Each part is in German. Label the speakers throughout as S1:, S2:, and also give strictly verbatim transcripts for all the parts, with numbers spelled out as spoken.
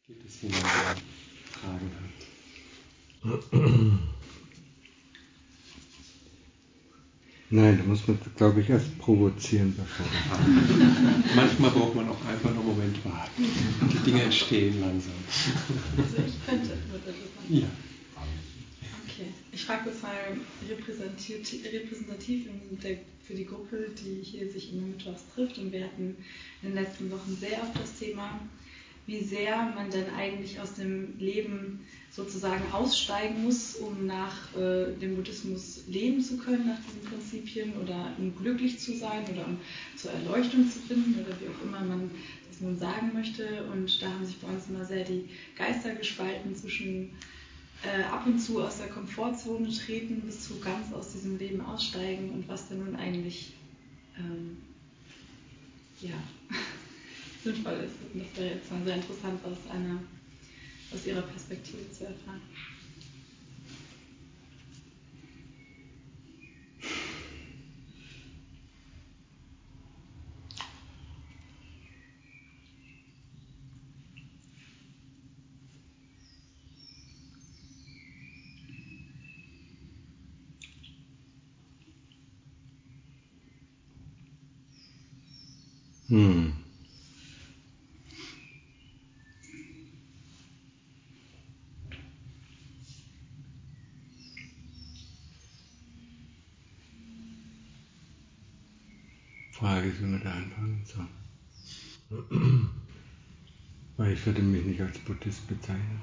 S1: Gibt es jemanden, der Fragen hat?
S2: Nein, da muss man, glaube ich, erst provozieren, bevor man
S1: Manchmal braucht man auch einfach noch einen Moment warten. Die Dinge entstehen langsam.
S3: Also ich könnte, würde das
S1: Ja.
S3: Okay, ich frage das mal repräsentativ, repräsentativ in der, für die Gruppe, die hier sich immer mittwochs trifft. Und wir hatten in den letzten Wochen sehr oft das Thema, wie sehr man denn eigentlich aus dem Leben sozusagen aussteigen muss, um nach äh, dem Buddhismus leben zu können, nach diesen Prinzipien, oder um glücklich zu sein oder um zur Erleuchtung zu finden oder wie auch immer man das nun sagen möchte. Und da haben sich bei uns immer sehr die Geister gespalten zwischen äh, ab und zu aus der Komfortzone treten bis zu ganz aus diesem Leben aussteigen und was denn nun eigentlich ähm, ja, sinnvoll ist. Und das wäre jetzt mal sehr interessant, aus einer aus Ihrer Perspektive zu erfahren.
S2: Hm. Frage ist, wie man da anfangen soll. Weil ich würde mich nicht als Buddhist bezeichnen.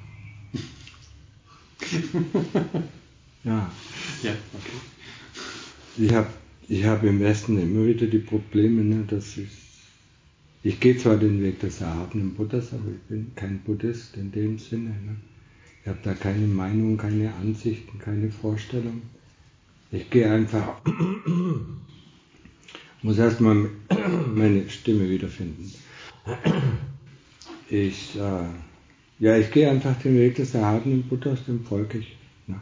S2: Ja.
S1: Ja, okay.
S2: Ich habe ich hab im Westen immer wieder die Probleme, ne, dass ich, ich gehe zwar den Weg des erhabenen Buddhas, aber ich bin kein Buddhist in dem Sinne. Ne. Ich habe da keine Meinung, keine Ansichten, keine Vorstellung. Ich gehe einfach, muss erstmal meine Stimme wiederfinden. Ich, äh, ja, ich gehe einfach den Weg des erhabenen Buddhas, dem folge ich. Ne.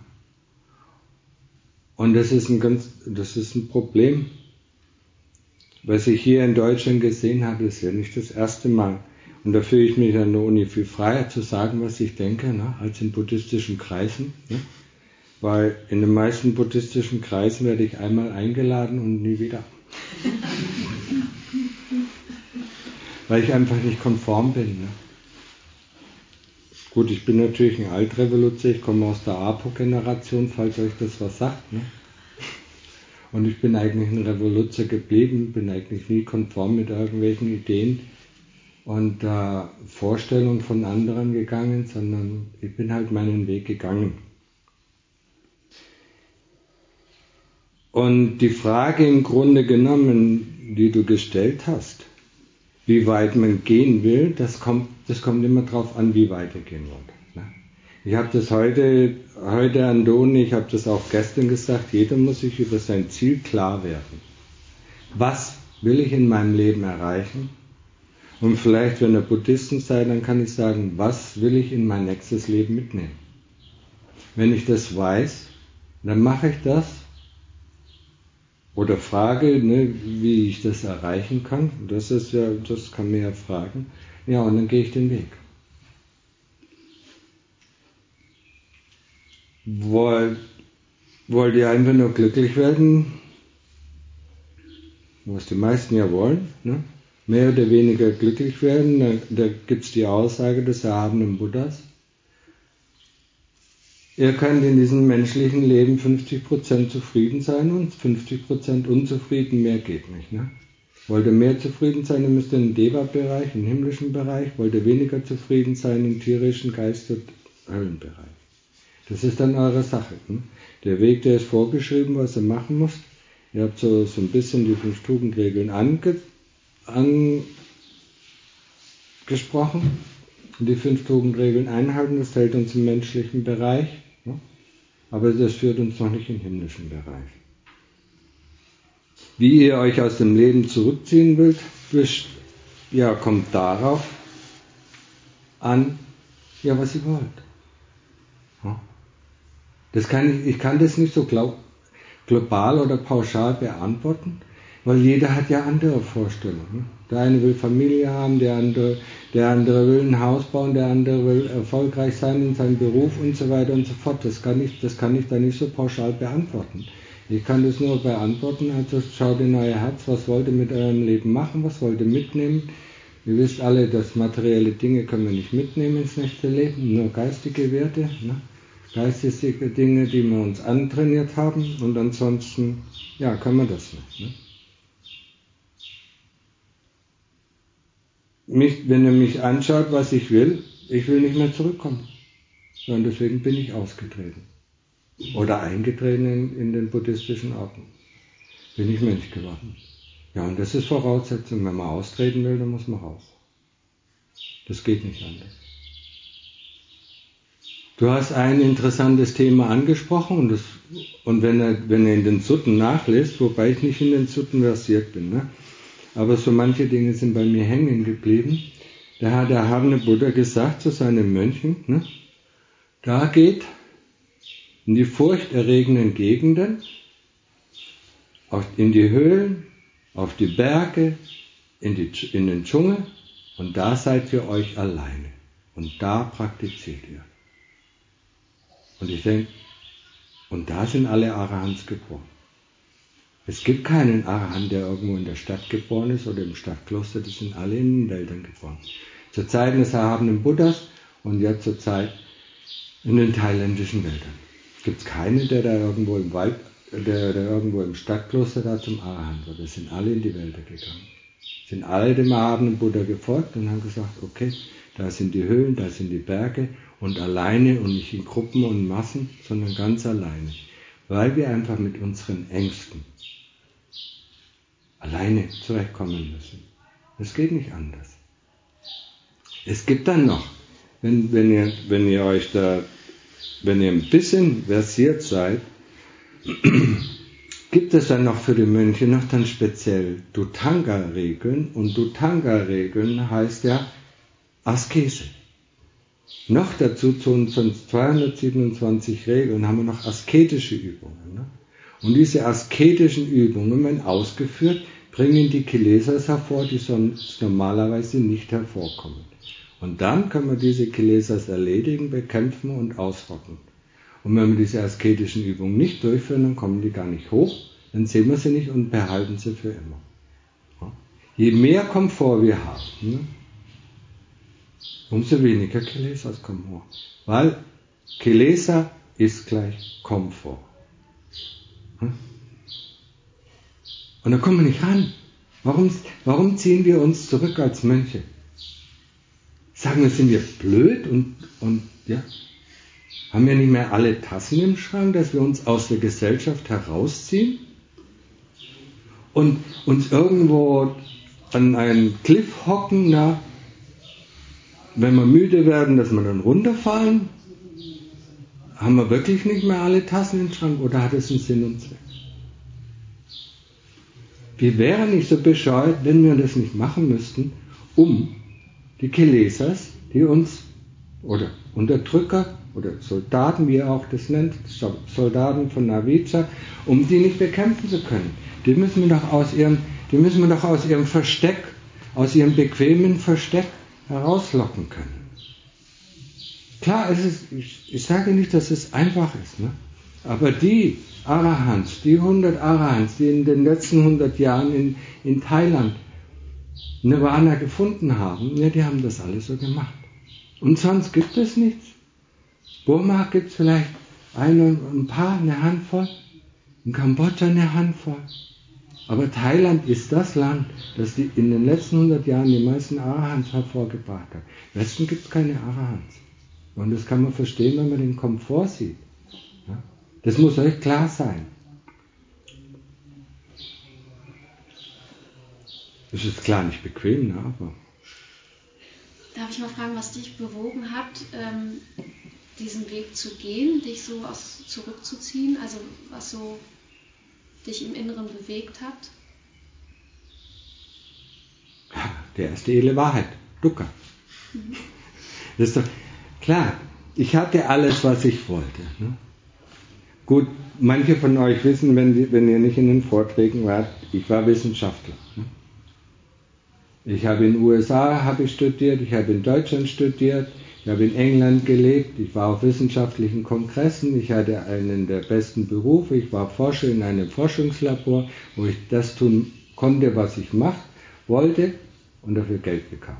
S2: Und das ist ein ganz, das ist ein Problem. Was ich hier in Deutschland gesehen habe, ist ja nicht das erste Mal. Und da fühle ich mich an der Uni viel freier zu sagen, was ich denke, ne, als in buddhistischen Kreisen. Ne? Weil in den meisten buddhistischen Kreisen werde ich einmal eingeladen und nie wieder. Weil ich einfach nicht konform bin. Ne? Gut, ich bin natürlich ein Altrevoluzer, ich komme aus der APO-Generation, falls euch das was sagt. Ne? Und ich bin eigentlich ein Revoluzer geblieben, bin eigentlich nie konform mit irgendwelchen Ideen und äh, Vorstellungen von anderen gegangen, sondern ich bin halt meinen Weg gegangen. Und die Frage im Grunde genommen, die du gestellt hast, wie weit man gehen will, das kommt, das kommt immer darauf an, wie weit ihr gehen wollt. Ne? Ich habe das heute, heute an Doni, ich habe das auch gestern gesagt, jeder muss sich über sein Ziel klar werden. Was will ich in meinem Leben erreichen? Und vielleicht, wenn ihr Buddhisten seid, dann kann ich sagen, was will ich in mein nächstes Leben mitnehmen? Wenn ich das weiß, dann mache ich das oder frage, ne, wie ich das erreichen kann. Das ist ja, das kann man ja fragen. Ja, und dann gehe ich den Weg. Wollt, wollt ihr einfach nur glücklich werden? Was die meisten ja wollen, ne? Mehr oder weniger glücklich werden. Da, da gibt es die Aussage des erhabenen Buddhas. Ihr könnt in diesem menschlichen Leben fünfzig Prozent zufrieden sein und fünfzig Prozent unzufrieden, mehr geht nicht. Ne? Wollt ihr mehr zufrieden sein, dann müsst ihr im Deva-Bereich, im himmlischen Bereich. Wollt ihr weniger zufrieden sein, im tierischen Geist- und Höllenbereich. Das ist dann eure Sache. Ne? Der Weg, der ist vorgeschrieben, was ihr machen müsst. Ihr habt so, so ein bisschen die fünf Tugendregeln ange, angesprochen. Und die fünf Tugendregeln einhalten, das hält uns im menschlichen Bereich. Ne? Aber das führt uns noch nicht im himmlischen Bereich. Wie ihr euch aus dem Leben zurückziehen wollt, ja, kommt darauf an, ja, was ihr wollt. Ja? Das kann ich, ich kann das nicht so glaub, global oder pauschal beantworten. Weil jeder hat ja andere Vorstellungen. Der eine will Familie haben, der andere, der andere will ein Haus bauen, der andere will erfolgreich sein in seinem Beruf und so weiter und so fort. Das kann ich, das kann ich da nicht so pauschal beantworten. Ich kann das nur beantworten, also schaut in euer Herz, was wollt ihr mit eurem Leben machen, was wollt ihr mitnehmen. Ihr wisst alle, dass materielle Dinge können wir nicht mitnehmen ins nächste Leben, nur geistige Werte, ne? Geistige Dinge, die wir uns antrainiert haben, und ansonsten, ja, können wir das nicht. Ne? Mich, wenn ihr mich anschaut, was ich will, ich will nicht mehr zurückkommen. Und deswegen bin ich ausgetreten. Oder eingetreten in, in den buddhistischen Orden. Bin ich Mönch geworden. Ja, und das ist Voraussetzung. Wenn man austreten will, dann muss man raus. Das geht nicht anders. Du hast ein interessantes Thema angesprochen, und, das, und wenn, er, wenn er in den Sutten nachlässt, wobei ich nicht in den Sutten versiert bin, ne? Aber so manche Dinge sind bei mir hängen geblieben. Da hat der Erhabene Buddha gesagt zu seinen Mönchen, ne? Da geht in die furchterregenden Gegenden, in die Höhlen, auf die Berge, in, die, in den Dschungel, und da seid ihr euch alleine. Und da praktiziert ihr. Und ich denke, und da sind alle Arahants geboren. Es gibt keinen Arahant, der irgendwo in der Stadt geboren ist oder im Stadtkloster, die sind alle in den Wäldern geboren. Zur Zeit des erhabenen Buddhas und jetzt zur Zeit in den thailändischen Wäldern. Gibt es keinen, der da irgendwo im Wald, der, der irgendwo im Stadtkloster da zum Arahant wird. Das sind alle in die Wälder gegangen. Sind alle dem erhabenen Buddha gefolgt und haben gesagt, okay, da sind die Höhlen, da sind die Berge, und alleine und nicht in Gruppen und Massen, sondern ganz alleine. Weil wir einfach mit unseren Ängsten alleine zurechtkommen müssen. Das geht nicht anders. Es gibt dann noch, wenn, wenn, ihr, wenn ihr euch da, wenn ihr ein bisschen versiert seid, gibt es dann noch für die Mönche noch dann speziell Dhutanga-Regeln, und Dhutanga-Regeln heißt ja Askese. Noch dazu zu unseren zweihundertsiebenundzwanzig Regeln haben wir noch asketische Übungen. Ne? Und diese asketischen Übungen, wenn ausgeführt, bringen die Kilesas hervor, die sonst normalerweise nicht hervorkommen. Und dann können wir diese Kilesas erledigen, bekämpfen und ausrotten. Und wenn wir diese asketischen Übungen nicht durchführen, dann kommen die gar nicht hoch, dann sehen wir sie nicht und behalten sie für immer. Ja? Je mehr Komfort wir haben, ne? umso weniger Kilesas kommen hoch. Weil Kilesa ist gleich Komfort. Und da kommen wir nicht ran. Warum, warum ziehen wir uns zurück als Mönche? Sagen wir, sind wir blöd und, und ja, haben wir nicht mehr alle Tassen im Schrank, dass wir uns aus der Gesellschaft herausziehen und uns irgendwo an einen Cliff hocken, na, wenn wir müde werden, dass wir dann runterfallen? Haben wir wirklich nicht mehr alle Tassen im Schrank, oder hat es einen Sinn und Zweck? Wir wären nicht so bescheuert, wenn wir das nicht machen müssten, um die Kilesas, die uns, oder Unterdrücker, oder Soldaten, wie ihr auch das nennt, Soldaten von Avijja, um die nicht bekämpfen zu können. Die müssen wir doch aus ihrem, die müssen wir doch aus ihrem Versteck, aus ihrem bequemen Versteck herauslocken können. Klar, es ist, ich, ich sage nicht, dass es einfach ist, ne? Aber die Arahants, die hundert Arahants, die in den letzten hundert Jahren in, in Thailand Nirvana gefunden haben, ja, die haben das alles so gemacht. Und sonst gibt es nichts. Burma gibt es vielleicht ein, ein paar, eine Handvoll, in Kambodscha eine Handvoll. Aber Thailand ist das Land, das die in den letzten hundert Jahren die meisten Arahants hervorgebracht hat. Im Westen gibt es keine Arahants. Und das kann man verstehen, wenn man den Komfort sieht. Ja? Das muss euch klar sein. Es ist klar nicht bequem, ne? Aber...
S4: Darf ich mal fragen, was dich bewogen hat, ähm, diesen Weg zu gehen, dich so aus, zurückzuziehen? Also was so dich im Inneren bewegt hat?
S2: Die erste edle Wahrheit, Dukkha. Mhm. Das ist doch klar, ich hatte alles, was ich wollte. Ne? Gut, manche von euch wissen, wenn, die, wenn ihr nicht in den Vorträgen wart, ich war Wissenschaftler. Ich habe in den U S A habe ich studiert, ich habe in Deutschland studiert, ich habe in England gelebt, ich war auf wissenschaftlichen Kongressen, ich hatte einen der besten Berufe, ich war Forscher in einem Forschungslabor, wo ich das tun konnte, was ich machen wollte und dafür Geld bekam.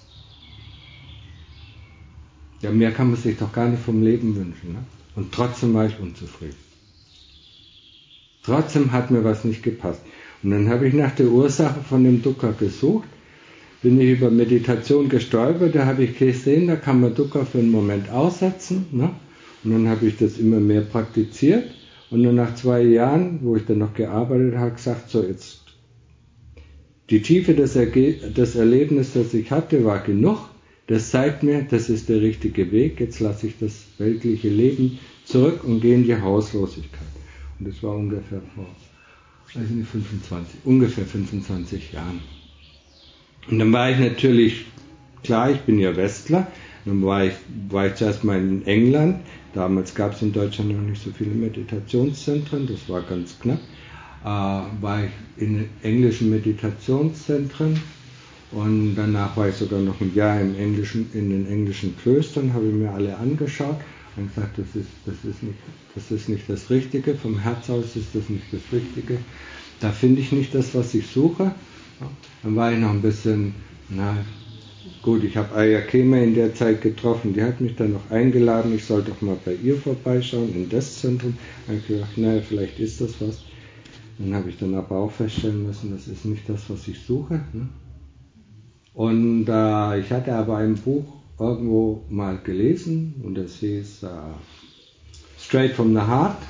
S2: Ja, mehr kann man sich doch gar nicht vom Leben wünschen. Ne? Und trotzdem war ich unzufrieden. Trotzdem hat mir was nicht gepasst. Und dann habe ich nach der Ursache von dem Dukkha gesucht, bin ich über Meditation gestolpert, da habe ich gesehen, da kann man Dukkha für einen Moment aussetzen. Ne? Und dann habe ich das immer mehr praktiziert. Und dann nach zwei Jahren, wo ich dann noch gearbeitet habe, gesagt, so jetzt, die Tiefe des, Erge- des Erlebnisses, das ich hatte, war genug. Das zeigt mir, das ist der richtige Weg. Jetzt lasse ich das weltliche Leben zurück und gehe in die Hauslosigkeit. Und das war ungefähr vor, weiß nicht, fünfundzwanzig, ungefähr fünfundzwanzig Jahren. Und dann war ich natürlich, klar, ich bin ja Westler, dann war ich, war ich zuerst mal in England, damals gab es in Deutschland noch nicht so viele Meditationszentren, das war ganz knapp, äh, war ich in englischen Meditationszentren und danach war ich sogar noch ein Jahr im englischen, in den englischen Klöstern, habe ich mir alle angeschaut und gesagt, das ist, das ist nicht, das ist nicht das Richtige, vom Herz aus ist das nicht das Richtige, da finde ich nicht das, was ich suche. Dann war ich noch ein bisschen, na gut, ich habe Aya Kema in der Zeit getroffen, die hat mich dann noch eingeladen, ich soll doch mal bei ihr vorbeischauen, in das Zentrum. Da habe ich gedacht, naja, vielleicht ist das was. Dann habe ich dann aber auch feststellen müssen, das ist nicht das, was ich suche. Ne? Und äh, ich hatte aber ein Buch irgendwo mal gelesen und das hieß äh, Straight from the Heart.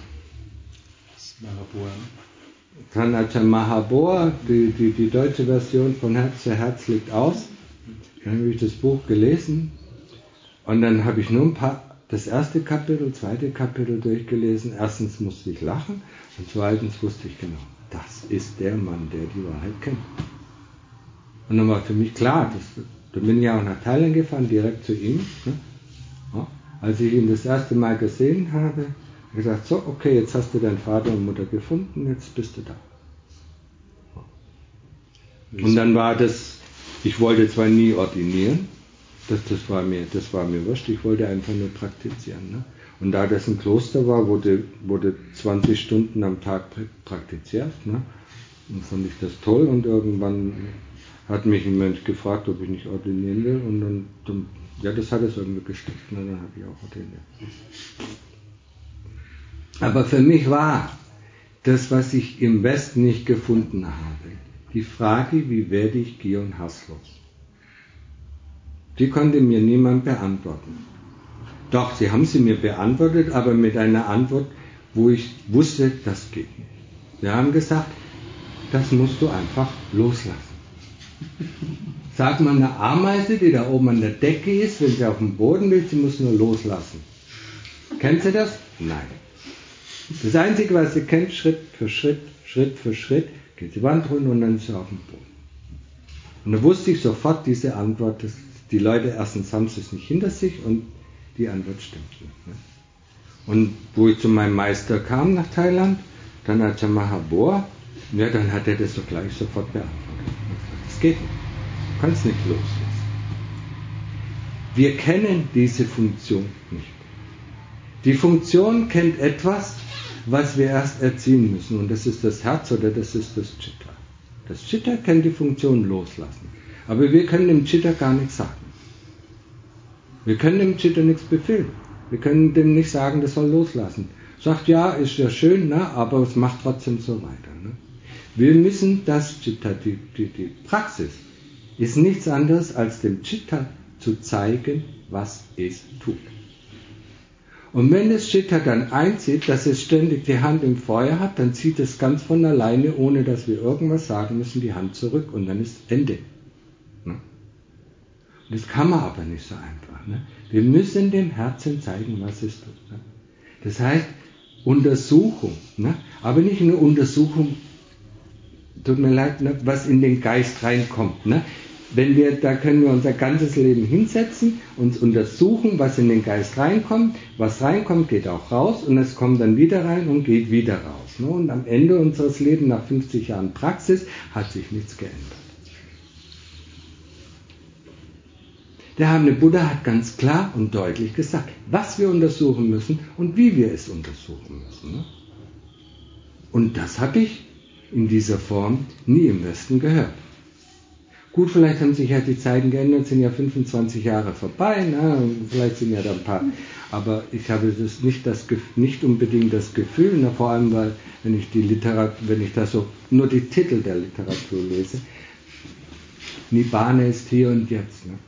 S2: Kanachan Mahaboa, die, die, die deutsche Version von Herz zu Herz liegt aus. Dann habe ich das Buch gelesen und dann habe ich nur ein paar, das erste Kapitel, zweite Kapitel durchgelesen. Erstens musste ich lachen und zweitens wusste ich genau, das ist der Mann, der die Wahrheit kennt. Und dann war für mich klar, das, da bin ich ja auch nach Thailand gefahren, direkt zu ihm. Ne? Ja, als ich ihn das erste Mal gesehen habe, ich gesagt, so, okay, jetzt hast du deinen Vater und Mutter gefunden, jetzt bist du da. Und dann war das, ich wollte zwar nie ordinieren, das, das, war mir, das war mir wurscht, ich wollte einfach nur praktizieren. Ne? Und da das ein Kloster war, wurde, wurde zwanzig Stunden am Tag praktiziert. Ne? Und fand ich das toll und irgendwann hat mich ein Mönch gefragt, ob ich nicht ordinieren will und dann, dann ja, das hat es irgendwie gestimmt, ne? Dann habe ich auch ordiniert. Aber für mich war das, was ich im Westen nicht gefunden habe, die Frage, wie werde ich gier- und hasslos? Die konnte mir niemand beantworten. Doch, sie haben sie mir beantwortet, aber mit einer Antwort, wo ich wusste, das geht nicht. Sie haben gesagt, das musst du einfach loslassen. Sag mal eine Ameise, die da oben an der Decke ist, wenn sie auf dem Boden will, sie muss nur loslassen. Kennt sie das? Nein. Das Einzige, was sie kennt, Schritt für Schritt, Schritt für Schritt, geht die Wand runter und dann ist sie auf dem Boden. Und da wusste ich sofort diese Antwort, dass die Leute erstens haben sie es nicht hinter sich und die Antwort stimmt nicht. Ne? Und wo ich zu meinem Meister kam nach Thailand, dann hat er Mahaboa, ja, dann hat er das doch gleich sofort beantwortet. Das geht nicht. Du kannst nicht loslassen. Wir kennen diese Funktion nicht. Die Funktion kennt etwas, was wir erst erziehen müssen. Und das ist das Herz oder das ist das Chitta. Das Chitta kennt die Funktion loslassen. Aber wir können dem Chitta gar nichts sagen. Wir können dem Chitta nichts befehlen. Wir können dem nicht sagen, das soll loslassen. Sagt, ja, ist ja schön, ne, aber es macht trotzdem so weiter. Ne? Wir müssen das Chitta, die, die, die Praxis, ist nichts anderes als dem Chitta zu zeigen, was es tut. Und wenn das Chitta dann einzieht, dass es ständig die Hand im Feuer hat, dann zieht es ganz von alleine, ohne dass wir irgendwas sagen müssen, die Hand zurück und dann ist Ende. Ne? Das kann man aber nicht so einfach. Ne? Wir müssen dem Herzen zeigen, was es tut. Ne? Das heißt, Untersuchung, ne? Aber nicht nur Untersuchung, tut mir leid, ne? Was in den Geist reinkommt. Ne? wenn wir, da können wir unser ganzes Leben hinsetzen, uns untersuchen, was in den Geist reinkommt. Was reinkommt, geht auch raus und es kommt dann wieder rein und geht wieder raus. Ne? Und am Ende unseres Lebens, nach fünfzig Jahren Praxis, hat sich nichts geändert. Der Habene Buddha hat ganz klar und deutlich gesagt, was wir untersuchen müssen und wie wir es untersuchen müssen. Ne? Und das habe ich in dieser Form nie im Westen gehört. Gut, vielleicht haben sich ja die Zeiten geändert, sind ja fünfundzwanzig Jahre vorbei, ne? Vielleicht sind ja da ein paar, aber ich habe das nicht, das, nicht unbedingt das Gefühl, ne? Vor allem, weil wenn ich die Literatur, wenn ich da so nur die Titel der Literatur lese, Nibbana ist hier und jetzt. Ne?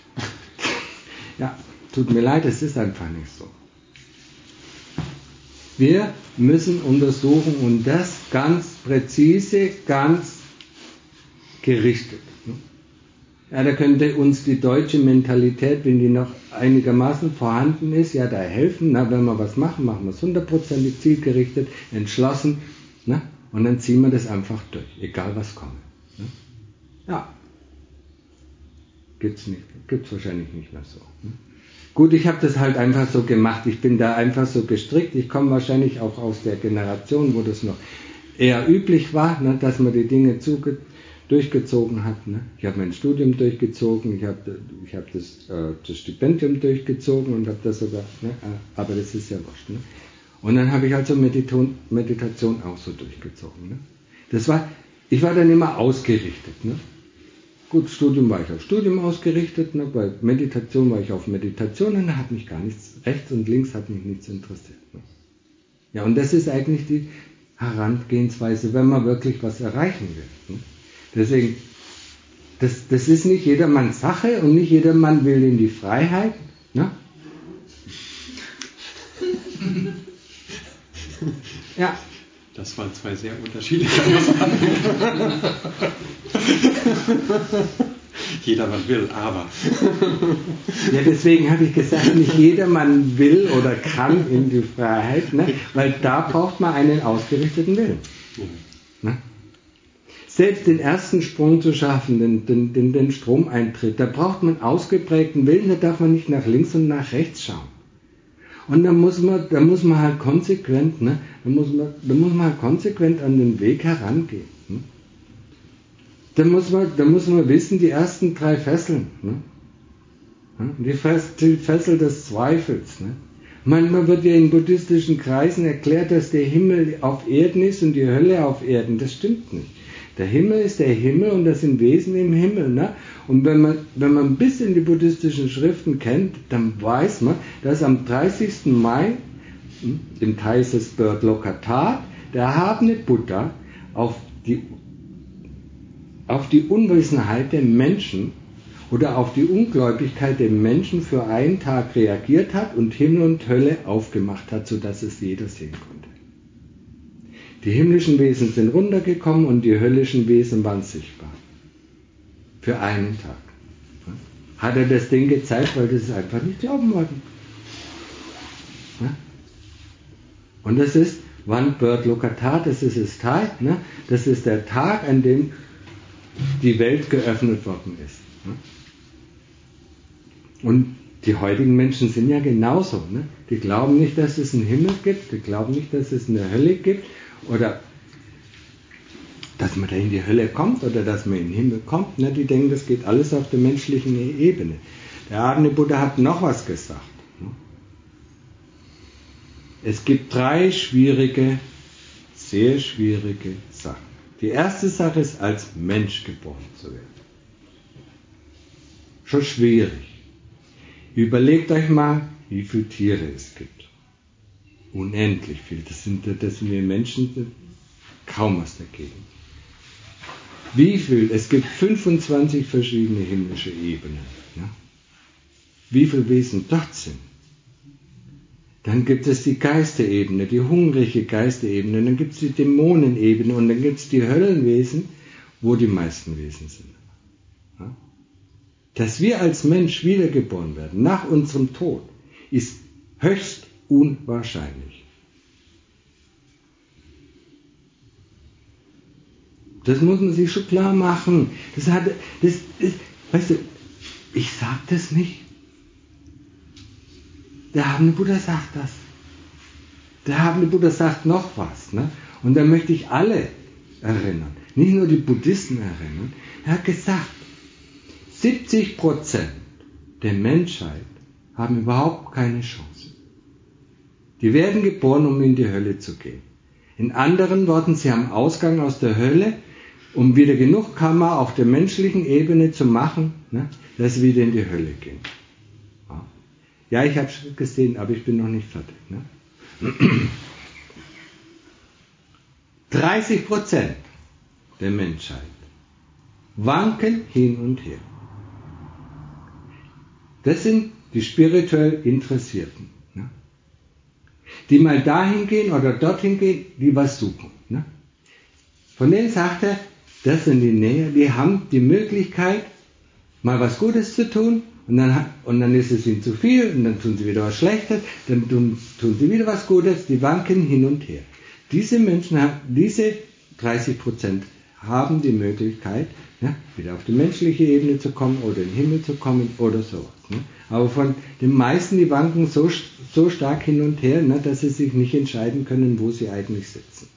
S2: Ja, tut mir leid, es ist einfach nicht so. Wir müssen untersuchen und das ganz präzise, ganz gerichtet. Ja, da könnte uns die deutsche Mentalität, wenn die noch einigermaßen vorhanden ist, ja da helfen. Na, wenn wir was machen, machen wir es hundertprozentig zielgerichtet, entschlossen, ne? Und dann ziehen wir das einfach durch, egal was kommt. Ne? Ja, gibt's nicht, gibt's wahrscheinlich nicht mehr so. Ne? Gut, ich habe das halt einfach so gemacht. Ich bin da einfach so gestrickt. Ich komme wahrscheinlich auch aus der Generation, wo das noch eher üblich war, ne, dass man die Dinge zuge durchgezogen hat. Ne? Ich habe mein Studium durchgezogen, ich habe ich hab das, äh, das Stipendium durchgezogen und habe das sogar, ne? Aber das ist ja wurscht. Ne? Und dann habe ich also Meditation, Meditation auch so durchgezogen. Ne? Das war, ich war dann immer ausgerichtet. Ne? Gut, Studium war ich auf Studium ausgerichtet, ne? Bei Meditation war ich auf Meditation und da hat mich gar nichts, rechts und links hat mich nichts interessiert. Ne? Ja, und das ist eigentlich die Herangehensweise, wenn man wirklich was erreichen will. Ne? Deswegen, das, das ist nicht jedermanns Sache und nicht jedermann will in die Freiheit. Ne? Ja.
S1: Das waren zwei sehr unterschiedliche Aussagen. Jedermann will, aber.
S2: Ja, deswegen habe ich gesagt, nicht jedermann will oder kann in die Freiheit, ne? Weil da braucht man einen ausgerichteten Willen. Ne? Selbst den ersten Sprung zu schaffen, den, den, den, den Stromeintritt, da braucht man ausgeprägten Willen, da darf man nicht nach links und nach rechts schauen. Und da muss man, da muss man halt konsequent, ne, da muss man, da muss man halt konsequent an den Weg herangehen. Ne? Da muss man, da muss man wissen, die ersten drei Fesseln, ne? Die, Fess, die Fessel des Zweifels. Ne? Manchmal wird ja in buddhistischen Kreisen erklärt, dass der Himmel auf Erden ist und die Hölle auf Erden. Das stimmt nicht. Der Himmel ist der Himmel und das sind Wesen im Himmel. Ne? Und wenn man, wenn man ein bisschen die buddhistischen Schriften kennt, dann weiß man, dass am dreißigsten Mai, im Thaises Bertlokatat, der erhabene Buddha auf die, auf die Unwissenheit der Menschen oder auf die Ungläubigkeit der Menschen für einen Tag reagiert hat und Himmel und Hölle aufgemacht hat, sodass es jeder sehen konnte. Die himmlischen Wesen sind runtergekommen und die höllischen Wesen waren sichtbar. Für einen Tag. Hat er das Ding gezeigt, weil das ist einfach nicht glauben wollten. Und das ist Wan Bertlokatat, das ist das Tag, ne? Das ist der Tag, an dem die Welt geöffnet worden ist. Ne? Und die heutigen Menschen sind ja genauso. Ne? Die glauben nicht, dass es einen Himmel gibt, die glauben nicht, dass es eine Hölle gibt oder dass man da in die Hölle kommt oder dass man in den Himmel kommt. Ne? Die denken, das geht alles auf der menschlichen Ebene. Der Habene Buddha hat noch was gesagt. Ne? Es gibt drei schwierige, sehr schwierige Sachen. Die erste Sache ist, als Mensch geboren zu werden. Schon schwierig. Überlegt euch mal, wie viele Tiere es gibt. Unendlich viel. Das sind, das sind wir Menschen kaum was dagegen. Wie viel? Es gibt fünfundzwanzig verschiedene himmlische Ebenen. Ja? Wie viele Wesen dort sind. Dann gibt es die Geisterebene, die hungrige Geisterebene, dann gibt es die Dämonenebene und dann gibt es die Höllenwesen, wo die meisten Wesen sind. Ja? Dass wir als Mensch wiedergeboren werden, nach unserem Tod, ist höchst unwahrscheinlich. Das muss man sich schon klar machen. Das hat, das ist, weißt du, ich sage das nicht. Der Habende Buddha sagt das. Der Habende Buddha sagt noch was. Ne? Und da möchte ich alle erinnern, nicht nur die Buddhisten erinnern. Er hat gesagt, siebzig Prozent der Menschheit haben überhaupt keine Chance. Die werden geboren, um in die Hölle zu gehen. In anderen Worten, sie haben Ausgang aus der Hölle, um wieder genug Karma auf der menschlichen Ebene zu machen, ne, dass sie wieder in die Hölle gehen. Ja, ja ich habe es gesehen, aber ich bin noch nicht fertig. Ne? dreißig Prozent der Menschheit wanken hin und her. Das sind die spirituell Interessierten, ne? Die mal dahin gehen oder dorthin gehen, die was suchen. Ne? Von denen sagt er, das sind die Näher, die haben die Möglichkeit, mal was Gutes zu tun und dann, und dann ist es ihnen zu viel und dann tun sie wieder was Schlechtes, dann tun, tun sie wieder was Gutes, die wanken hin und her. Diese Menschen, haben, diese dreißig Prozent haben die Möglichkeit, ja, wieder auf die menschliche Ebene zu kommen oder in den Himmel zu kommen oder sowas. Ne? Aber von den meisten, die wanken so, so stark hin und her, ne, dass sie sich nicht entscheiden können, wo sie eigentlich sitzen.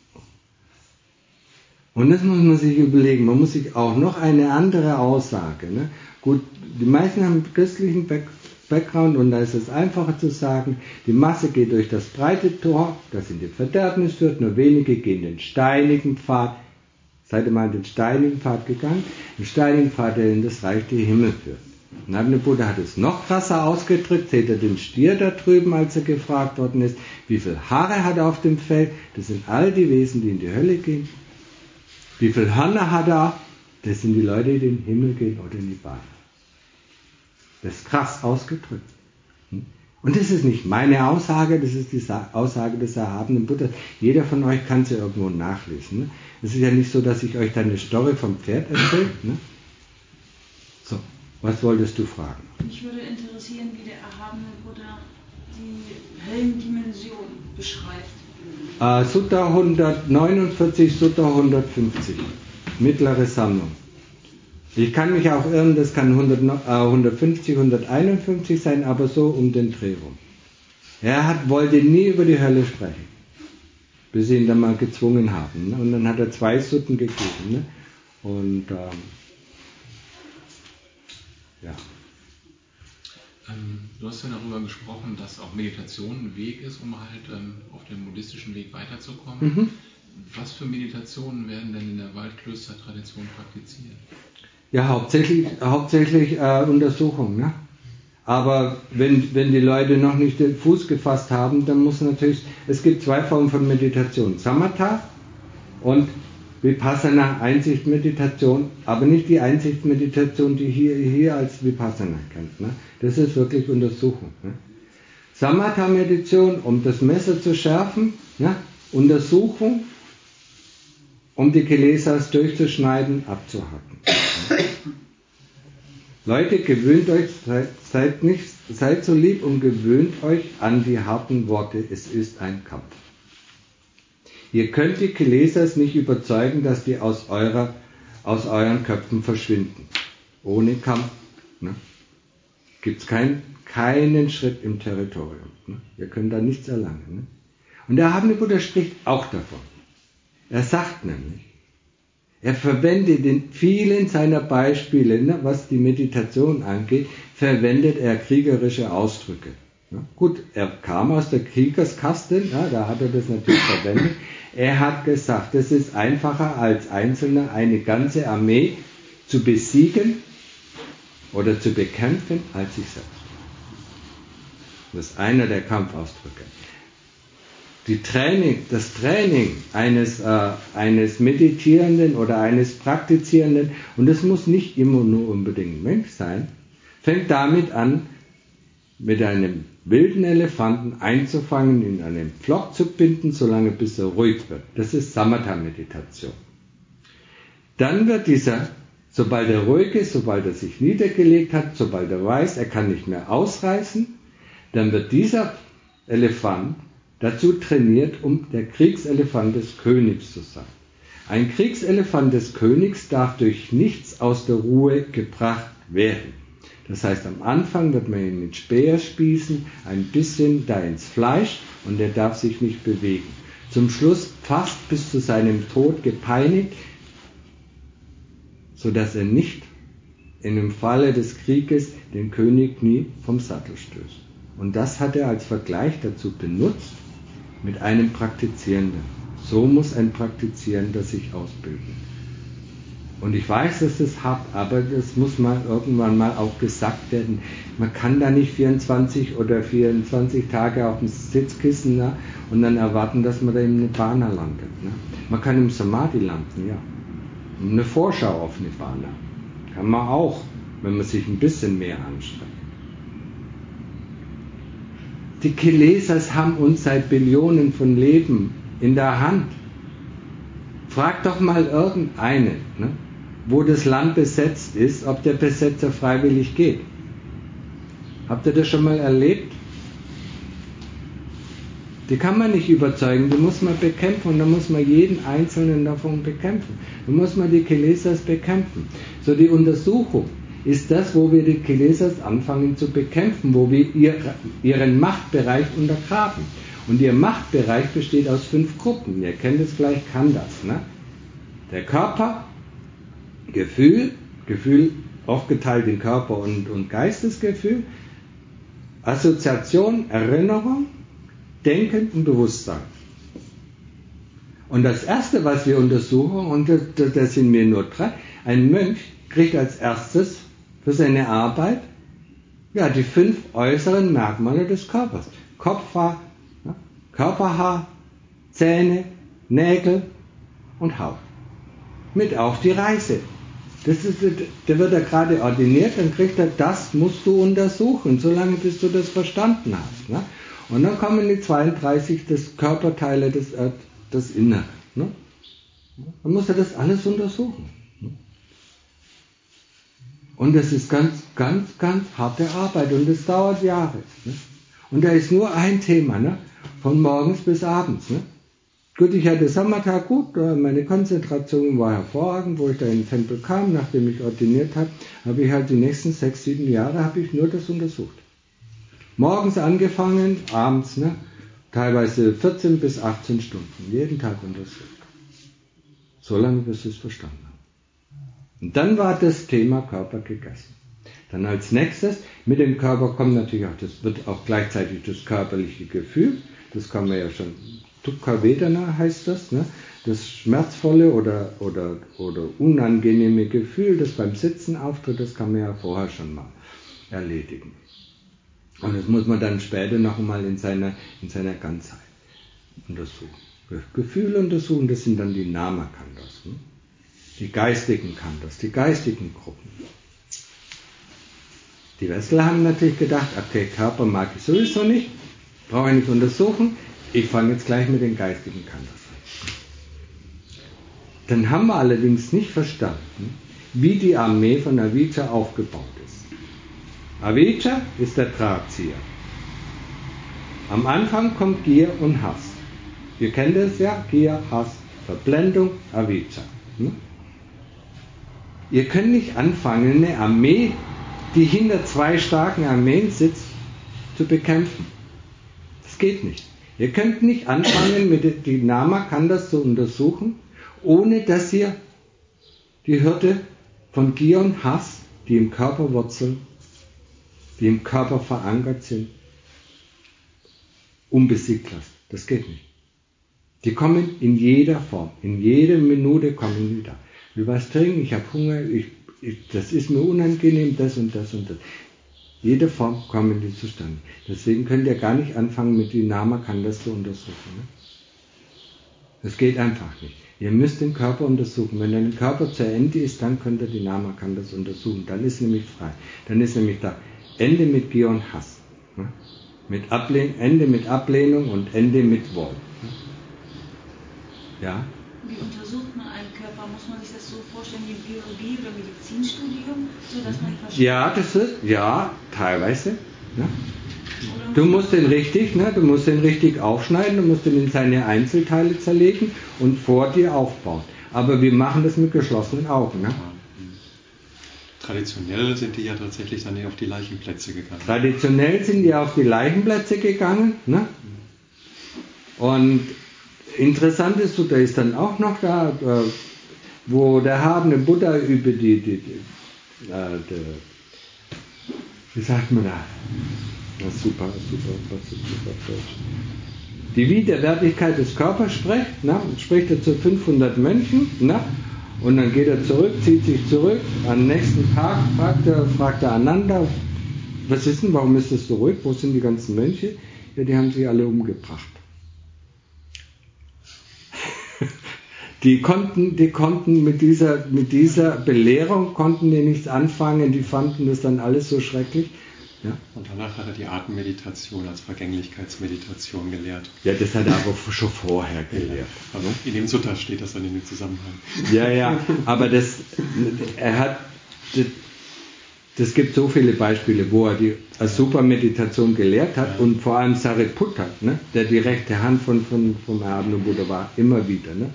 S2: Und das muss man sich überlegen. Man muss sich auch noch eine andere Aussage. Ne? Gut, die meisten haben einen christlichen Back Background und da ist es einfacher zu sagen, die Masse geht durch das breite Tor, das in den Verderbnis führt, nur wenige gehen den steinigen Pfad. Seid ihr mal den steinigen Pfad gegangen? Den steinigen Pfad, der in das Reich der Himmel führt. Und Habende Buddha hat es noch krasser ausgedrückt. Seht ihr den Stier da drüben, als er gefragt worden ist, wie viel Haare hat er auf dem Fell? Das sind all die Wesen, die in die Hölle gehen. Wie viel Hörner hat er? Das sind die Leute, die in den Himmel gehen oder in die Bahn. Das ist krass ausgedrückt. Und das ist nicht meine Aussage, das ist die Aussage des erhabenen Buddhas. Jeder von euch kann sie irgendwo nachlesen. Ne? Es ist ja nicht so, dass ich euch dann eine Story vom Pferd erzähle. Ne? So, was wolltest du fragen?
S5: Mich würde interessieren, wie der erhabene Buddha die Höllendimension beschreibt.
S2: Uh, Sutta hundertneunundvierzig, Sutta hundertfünfzig, mittlere Sammlung. Ich kann mich auch irren, das kann hundertfünfzig, hunderteinundfünfzig sein, aber so um den Dreh rum. Er hat, wollte nie über die Hölle sprechen, bis sie ihn dann mal gezwungen haben. Ne? Und dann hat er zwei Sutten gegeben. Ne? Und ähm, ja.
S1: Ähm, du hast ja darüber gesprochen, dass auch Meditation ein Weg ist, um halt ähm, auf dem buddhistischen Weg weiterzukommen. Mhm. Was für Meditationen werden denn in der Waldklöster-Tradition praktiziert?
S2: Ja, hauptsächlich, hauptsächlich äh, Untersuchung. Ne? Aber wenn, wenn die Leute noch nicht den Fuß gefasst haben, dann muss natürlich, es gibt zwei Formen von Meditation. Samatha und Vipassana, Einsichtmeditation, aber nicht die Einsichtmeditation, die hier, hier als Vipassana kennt. Ne? Das ist wirklich Untersuchung. Ne? Samatha-Meditation, um das Messer zu schärfen, ne? Untersuchung, um die Kilesas durchzuschneiden, abzuhacken. Leute, gewöhnt euch, seid, seid, nicht, seid so lieb und gewöhnt euch an die harten Worte. Es ist ein Kampf. Ihr könnt die Kilesas nicht überzeugen, dass die aus, eurer, aus euren Köpfen verschwinden. Ohne Kampf ne? gibt es kein, keinen Schritt im Territorium. Ne? Ihr könnt da nichts erlangen. Ne? Und der erhabene Buddha spricht auch davon. Er sagt nämlich, er verwendet in vielen seiner Beispiele, ne, was die Meditation angeht, verwendet er kriegerische Ausdrücke. Ja, gut, er kam aus der Kriegerskaste, ja, da hat er das natürlich verwendet. Er hat gesagt, es ist einfacher als Einzelner eine ganze Armee zu besiegen oder zu bekämpfen als sich selbst. Das ist einer der Kampfausdrücke. Die Training, das Training eines, äh, eines Meditierenden oder eines Praktizierenden, und das muss nicht immer nur unbedingt Mönch sein, fängt damit an, mit einem wilden Elefanten einzufangen, in einen Pflock zu binden, solange bis er ruhig wird. Das ist Samatha-Meditation. Dann wird dieser, sobald er ruhig ist, sobald er sich niedergelegt hat, sobald er weiß, er kann nicht mehr ausreißen, dann wird dieser Elefant dazu trainiert, um der Kriegselefant des Königs zu sein. Ein Kriegselefant des Königs darf durch nichts aus der Ruhe gebracht werden. Das heißt, am Anfang wird man ihn mit Speerspießen ein bisschen da ins Fleisch und er darf sich nicht bewegen. Zum Schluss fast bis zu seinem Tod gepeinigt, sodass er nicht in dem Falle des Krieges den König nie vom Sattel stößt. Und das hat er als Vergleich dazu benutzt mit einem Praktizierenden. So muss ein Praktizierender sich ausbilden. Und ich weiß, dass es hart, aber das muss mal irgendwann mal auch gesagt werden. Man kann da nicht vierundzwanzig oder vierundzwanzig Tage auf dem Sitzkissen, ne, und dann erwarten, dass man da im Nibbana landet. Ne. Man kann im Samadhi landen, ja. Eine Vorschau auf Nibbana kann man auch, wenn man sich ein bisschen mehr anstrengt. Die Kilesas haben uns seit Billionen von Leben in der Hand. Frag doch mal irgendeinen, ne, wo das Land besetzt ist, ob der Besetzer freiwillig geht. Habt ihr das schon mal erlebt? Die kann man nicht überzeugen, die muss man bekämpfen und dann muss man jeden einzelnen davon bekämpfen. Dann muss man die Kilesas bekämpfen. So, die Untersuchung ist das, wo wir die Kilesas anfangen zu bekämpfen, wo wir ihr, ihren Machtbereich untergraben. Und ihr Machtbereich besteht aus fünf Gruppen. Ihr kennt es gleich, kann das. Ne? Der Körper, Gefühl, Gefühl aufgeteilt in Körper und, und Geistesgefühl, Assoziation, Erinnerung, Denken und Bewusstsein. Und das Erste, was wir untersuchen, und das, das sind mir nur drei, ein Mönch kriegt als erstes für seine Arbeit ja, die fünf äußeren Merkmale des Körpers. Kopfhaar, ja, Körperhaar, Zähne, Nägel und Haut. Mit auf die Reise. Das ist, der wird er gerade ordiniert, dann kriegt er, das musst du untersuchen, solange bis du das verstanden hast. Ne? Und dann kommen die zweiunddreißig das Körperteile des, äh, das Innere. Ne? Dann muss er das alles untersuchen. Ne? Und das ist ganz, ganz, ganz harte Arbeit und das dauert Jahre. Ne? Und da ist nur ein Thema, ne? Von morgens bis abends. Ne? Gut, ich hatte Samatha gut, meine Konzentration war hervorragend, wo ich da in den Tempel kam, nachdem ich ordiniert habe, habe ich halt die nächsten sechs, sieben Jahre habe ich nur das untersucht. Morgens angefangen, abends, ne? Teilweise vierzehn bis achtzehn Stunden, jeden Tag untersucht. So lange, bis ich es verstanden habe. Und dann war das Thema Körper gegessen. Dann als nächstes, mit dem Körper kommt natürlich auch, das wird auch gleichzeitig das körperliche Gefühl, das kann man ja schon, Dukkha Vedana heißt das, ne? Das schmerzvolle oder, oder, oder unangenehme Gefühl, das beim Sitzen auftritt, das kann man ja vorher schon mal erledigen. Und das muss man dann später noch einmal in seiner, in seiner Ganzheit untersuchen. Gefühle untersuchen, das sind dann die Nama-Khandhas, ne? Die geistigen Khandhas, die geistigen Gruppen. Die Westler haben natürlich gedacht, okay, Körper mag ich sowieso nicht, brauche ich nicht untersuchen, ich fange jetzt gleich mit den geistigen Khandhas an. Dann haben wir allerdings nicht verstanden, wie die Armee von Avijja aufgebaut ist. Avijja ist der Drahtzieher. Am Anfang kommt Gier und Hass. Ihr kennt es ja, Gier, Hass, Verblendung, Avijja. Hm? Ihr könnt nicht anfangen, eine Armee, die hinter zwei starken Armeen sitzt, zu bekämpfen. Das geht nicht. Ihr könnt nicht anfangen, mit die Nama-Khandhas zu untersuchen, ohne dass ihr die Hürde von Gier und Hass, die im Körper wurzeln, die im Körper verankert sind, unbesiegt lasst. Das geht nicht. Die kommen in jeder Form, in jeder Minute kommen die da. Ich will was trinken, ich habe Hunger, ich, ich, das ist mir unangenehm, das und das und das. Jede Form kommen die zustande. Deswegen könnt ihr gar nicht anfangen, mit den Nama-Khandhas zu untersuchen. Ne? Das geht einfach nicht. Ihr müsst den Körper untersuchen. Wenn der Körper zu Ende ist, dann könnt ihr die Nama-Khandhas untersuchen. Dann ist nämlich frei. Dann ist nämlich da Ende mit Gier und Hass. Ne? Mit Ablehn- Ende mit Ablehnung und Ende mit Wollen. Ne? Ja?
S5: Wie untersucht man einen Körper? Muss man sich das so vorstellen wie Biologie- oder Medizinstudium, sodass man versteht?
S2: Ja, das ist, ja, teilweise. Ne? Du musst den richtig, ne, du musst den richtig aufschneiden, du musst den in seine Einzelteile zerlegen und vor dir aufbauen. Aber wir machen das mit geschlossenen Augen. Ne?
S6: Traditionell sind die ja tatsächlich dann auf die Leichenplätze gegangen.
S2: Traditionell sind die auf die Leichenplätze gegangen. Ne? Und interessant ist, so, da ist dann auch noch da, wo der habende Buddha über die, die, die, äh, die wie sagt man da? Das ist super, super, was ist super auf Deutsch? Die Widerwärtigkeit des Körpers spricht, ne? Spricht er zu fünfhundert Menschen, ne? Und dann geht er zurück, zieht sich zurück. Am nächsten Tag fragt er, fragt er Ananda, was ist denn, warum ist es so ruhig? Wo sind die ganzen Mönche? Ja, die haben sich alle umgebracht. Die konnten, die konnten mit dieser, mit dieser Belehrung konnten die nichts anfangen, die fanden das dann alles so schrecklich. Ja.
S6: Und danach hat er die Atemmeditation als Vergänglichkeitsmeditation gelehrt.
S2: Ja, das hat er aber schon vorher gelehrt.
S6: Ja, ne? In dem Sutta steht das dann in dem Zusammenhang.
S2: Ja, ja, aber das, er hat, das, das gibt so viele Beispiele, wo er die Asupa-Meditation gelehrt hat, ja. Und vor allem Sariputta, ne, der die rechte Hand von, von, vom erhabenen Buddha war, immer wieder. Ne?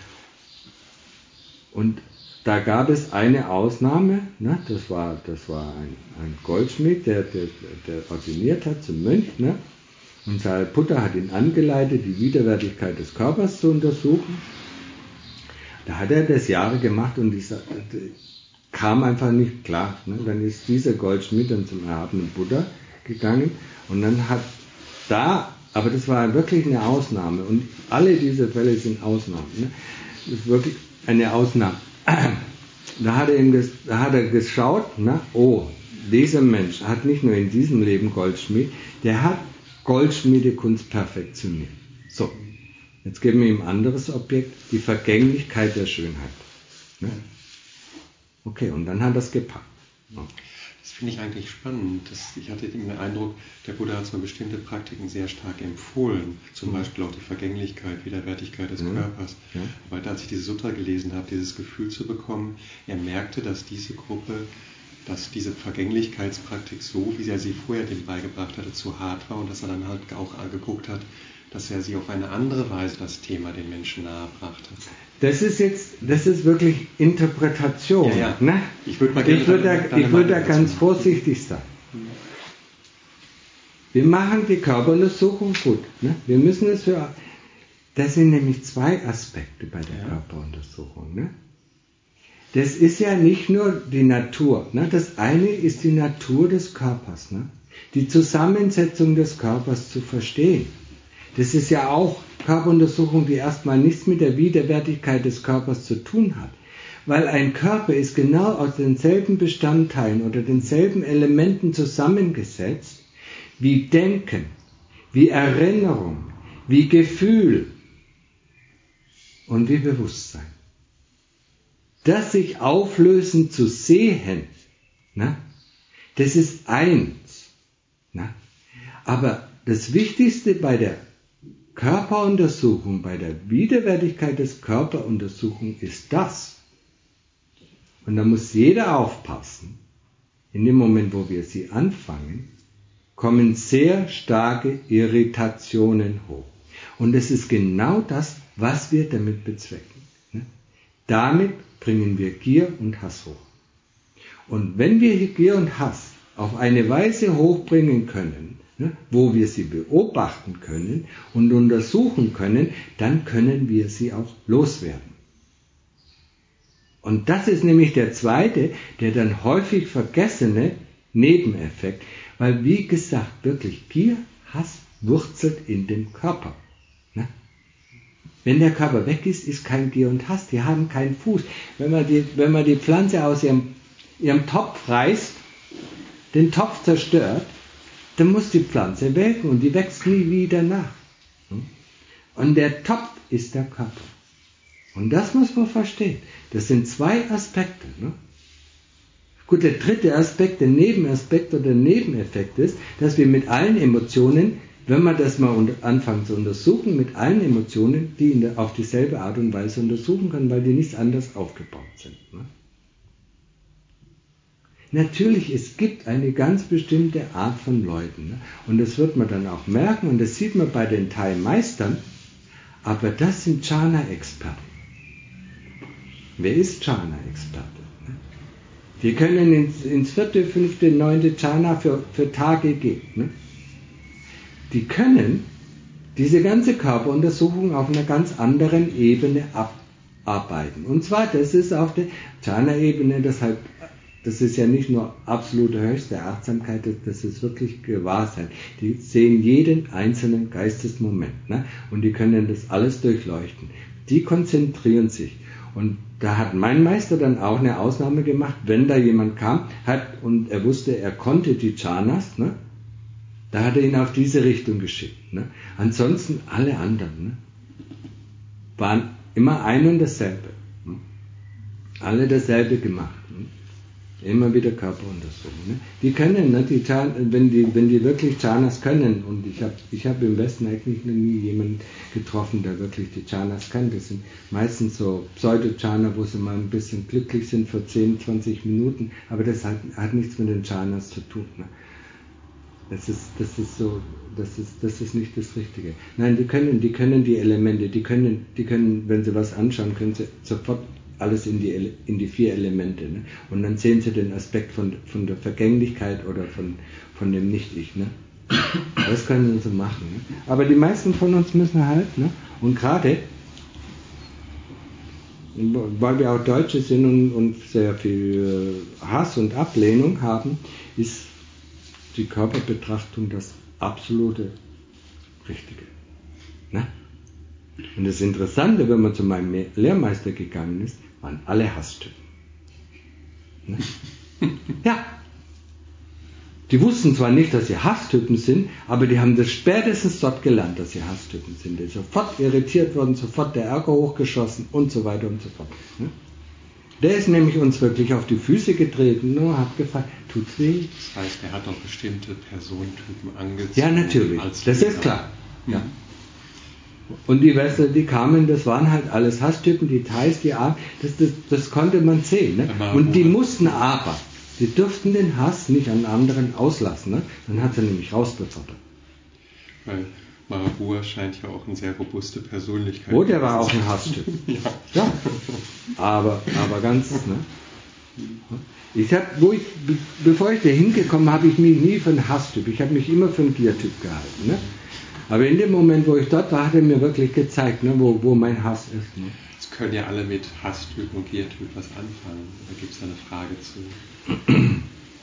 S2: Und da gab es eine Ausnahme, ne, das war, das war ein, ein Goldschmied, der, der, der ordiniert hat zum Mönch, ne, und Sariputta hat ihn angeleitet, die Widerwärtigkeit des Körpers zu untersuchen. Da hat er das Jahre gemacht und dieser, kam einfach nicht klar. Ne. Dann ist dieser Goldschmied dann zum erhabenen Buddha gegangen und dann hat da, aber das war wirklich eine Ausnahme und alle diese Fälle sind Ausnahmen. Ne. Das ist wirklich eine Ausnahme. Da hat er, ihm ges, da hat er geschaut, na, oh, dieser Mensch hat nicht nur in diesem Leben Goldschmied, der hat Goldschmiedekunst perfektioniert. So, jetzt geben wir ihm ein anderes Objekt, die Vergänglichkeit der Schönheit. Ne? Okay, und dann hat er es gepackt. Okay.
S6: Das finde ich eigentlich spannend. Das, ich hatte den Eindruck, der Buddha hat zwar bestimmte Praktiken sehr stark empfohlen, zum mhm. Beispiel auch die Vergänglichkeit, Widerwärtigkeit des mhm. Körpers. Ja. Aber als ich diese Sutta gelesen habe, dieses Gefühl zu bekommen, er merkte, dass diese Gruppe, dass diese Vergänglichkeitspraktik so, wie er sie vorher dem beigebracht hatte, zu hart war und dass er dann halt auch geguckt hat, dass er sie auf eine andere Weise das Thema den Menschen nahebrachte.
S2: Das ist jetzt, das ist wirklich Interpretation. Ja, ja. Ne? Ich würde mal gerne ich würde da, ich würde da ganz vorsichtig sein. Wir machen die Körperuntersuchung gut. Ne? Wir müssen es für. Das sind nämlich zwei Aspekte bei der ja. Körperuntersuchung. Ne? Das ist ja nicht nur die Natur. Ne? Das eine ist die Natur des Körpers. Ne? Die Zusammensetzung des Körpers zu verstehen. Das ist ja auch Körperuntersuchung, die erstmal nichts mit der Widerwärtigkeit des Körpers zu tun hat. Weil ein Körper ist genau aus denselben Bestandteilen oder denselben Elementen zusammengesetzt wie Denken, wie Erinnerung, wie Gefühl und wie Bewusstsein. Das sich auflösen zu sehen, na, das ist eins. Na. Aber das Wichtigste bei der Körperuntersuchung, bei der Widerwärtigkeit des Körperuntersuchung ist das. Und da muss jeder aufpassen. In dem Moment, wo wir sie anfangen, kommen sehr starke Irritationen hoch. Und es ist genau das, was wir damit bezwecken. Damit bringen wir Gier und Hass hoch. Und wenn wir Gier und Hass auf eine Weise hochbringen können, wo wir sie beobachten können und untersuchen können, dann können wir sie auch loswerden. Und das ist nämlich der zweite, der dann häufig vergessene Nebeneffekt, weil wie gesagt, wirklich Gier, Hass wurzelt in dem Körper. Ne? Wenn der Körper weg ist, ist kein Gier und Hass, die haben keinen Fuß. Wenn man die, wenn man die Pflanze aus ihrem, ihrem Topf reißt, den Topf zerstört, dann muss die Pflanze welken und die wächst nie wieder nach. Und der Topf ist der Körper. Und das muss man verstehen. Das sind zwei Aspekte. Ne? Gut, der dritte Aspekt, der Nebenaspekt oder der Nebeneffekt ist, dass wir mit allen Emotionen, wenn man das mal anfangen zu untersuchen, mit allen Emotionen, die in der, auf dieselbe Art und Weise untersuchen können, weil die nicht anders aufgebaut sind. Ne? Natürlich, es gibt eine ganz bestimmte Art von Leuten. Ne? Und das wird man dann auch merken und das sieht man bei den Thai-Meistern, aber das sind Jhana-Experten. Wer ist Jhana-Experte? Wir können ins, ins vierte, fünfte, neunte Jhana für, für Tage gehen. Ne? Die können diese ganze Körperuntersuchung auf einer ganz anderen Ebene abarbeiten. Und zwar, das ist auf der Jhana-Ebene, deshalb, das ist ja nicht nur absolute höchste Achtsamkeit, das ist wirklich Gewahrsein. Die sehen jeden einzelnen Geistesmoment, ne? Und die können das alles durchleuchten. Die konzentrieren sich. Und da hat mein Meister dann auch eine Ausnahme gemacht, wenn da jemand kam hat und er wusste, er konnte die Jhanas, ne? Da hat er ihn auf diese Richtung geschickt. Ne? Ansonsten alle anderen, ne? Waren immer ein und dasselbe. Ne? Alle dasselbe gemacht. Ne? Immer wieder Körperuntersuchung. Ne? Die können, ne? die, wenn, die, wenn die wirklich Jhanas können, und ich habe ich hab im Westen eigentlich noch nie jemanden getroffen, der wirklich die Jhanas kann. Das sind meistens so Pseudo-Jhana, wo sie mal ein bisschen glücklich sind für zehn, zwanzig Minuten, aber das hat, hat nichts mit den Jhanas zu tun. Ne? Das ist, das ist so, das ist, das ist nicht das Richtige. Nein, die können, die können die Elemente, die können, die können, wenn sie was anschauen, können sie sofort alles in die, in die vier Elemente. Ne? Und dann sehen sie den Aspekt von, von der Vergänglichkeit oder von, von dem Nicht-Ich. Ne? Das können sie machen. Ne? Aber die meisten von uns müssen halt, ne? Und gerade, weil wir auch Deutsche sind und, und sehr viel Hass und Ablehnung haben, ist die Körperbetrachtung das absolute Richtige. Ne? Und das Interessante, wenn man zu meinem Lehrmeister gegangen ist, waren alle Hasstypen. Ne? Ja. Die wussten zwar nicht, dass sie Hasstypen sind, aber die haben das spätestens dort gelernt, dass sie Hasstypen sind. Die sind sofort irritiert worden, sofort der Ärger hochgeschossen und so weiter und so fort. Ne? Der ist nämlich uns wirklich auf die Füße getreten und hat gefragt, tut's weh?
S6: Das heißt, er hat auch bestimmte Personentypen angezogen.
S2: Ja, natürlich, das ist klar. Ja. Und die Wester, die kamen, das waren halt alles Hasstypen, die Thais, die Armen, das, das, das konnte man sehen. Ne? Und die mussten aber, die durften den Hass nicht an anderen auslassen, ne? Dann hat er nämlich rausbefördert.
S6: Weil Mahabua scheint ja auch eine sehr robuste Persönlichkeit.
S2: Oh, der war auch ein Hasstyp.
S6: Ja.
S2: Ja. Aber, aber ganz, ne? Ich hab, wo ich, bevor ich da hingekommen habe, ich mich nie für einen Hasstyp, ich habe mich immer für einen Giertyp gehalten. Ne? Aber in dem Moment, wo ich dort war, hat er mir wirklich gezeigt, ne, wo, wo mein Hass ist. Ne?
S6: Jetzt können ja alle mit Hasstyp und Giertyp was anfangen. Da gibt es eine Frage zu.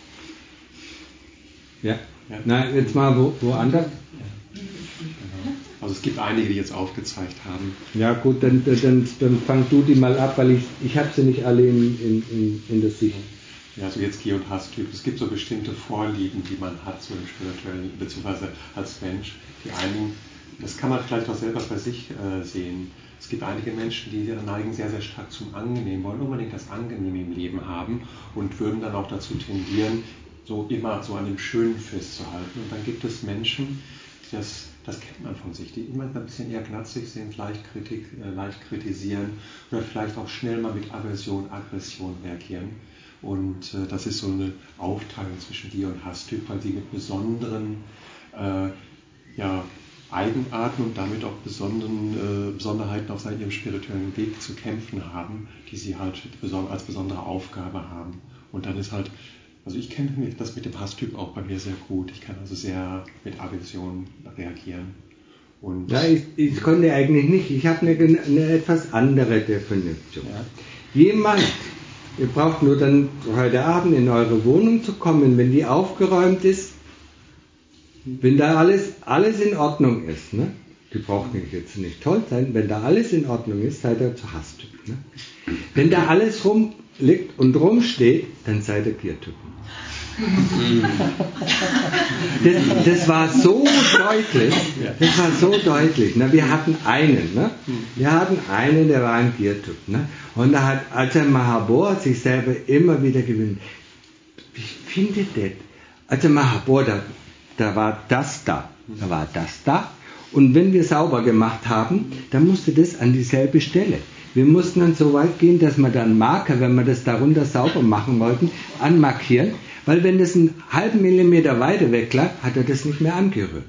S2: Ja. Ja. Na, jetzt mal wo, woanders.
S6: Also es gibt einige, die jetzt aufgezeigt haben.
S2: Ja gut, dann, dann, dann fang du die mal ab, weil ich, ich habe sie nicht alle in, in, in, in der Sicht.
S6: Ja, also jetzt Gier- und Hasstyp. Es gibt so bestimmte Vorlieben, die man hat, so im spirituellen, beziehungsweise als Mensch. Die einigen, das kann man vielleicht auch selber bei sich äh, sehen. Es gibt einige Menschen, die neigen sehr, sehr stark zum Angenehmen, wollen unbedingt das Angenehme im Leben haben und würden dann auch dazu tendieren, so immer so an dem Schönen festzuhalten. Und dann gibt es Menschen, die das, das kennt man von sich, die immer ein bisschen eher glatzig sind, leicht, Kritik, äh, leicht kritisieren oder vielleicht auch schnell mal mit Aversion, Aggression reagieren. Und äh, das ist so eine Aufteilung zwischen Gier- und Hasstyp, weil sie mit besonderen äh, ja, Eigenarten und damit auch besonderen äh, Besonderheiten auf ihrem spirituellen Weg zu kämpfen haben, die sie halt als besondere Aufgabe haben. Und dann ist halt, also ich kenne das mit dem Hasstyp auch bei mir sehr gut. Ich kann also sehr mit Aversion reagieren. Und
S2: ja, ich, ich konnte eigentlich nicht. Ich habe eine, eine etwas andere Definition. Ja. Jemand, ihr braucht nur dann heute Abend in eure Wohnung zu kommen, wenn die aufgeräumt ist, wenn da alles, alles in Ordnung ist, ne? Die braucht jetzt nicht toll sein, wenn da alles in Ordnung ist, seid ihr zu Hasstyp. Ne? Wenn da alles rumliegt und rumsteht, dann seid ihr Giertyp. Das, das war so deutlich, das war so deutlich. Ne? Wir hatten einen, ne? wir hatten einen, der war ein Giertyp. Ne? Und da hat Ajahn Mahabua sich selber immer wieder gewöhnt. Wie findet der? Ajahn Mahabua, da, da war das da, da war das da. Und wenn wir sauber gemacht haben, dann musste das an dieselbe Stelle. Wir mussten dann so weit gehen, dass wir dann Marker, wenn wir das darunter sauber machen wollten, anmarkieren. Weil wenn das einen halben Millimeter weiter weg lag, hat er das nicht mehr angerührt.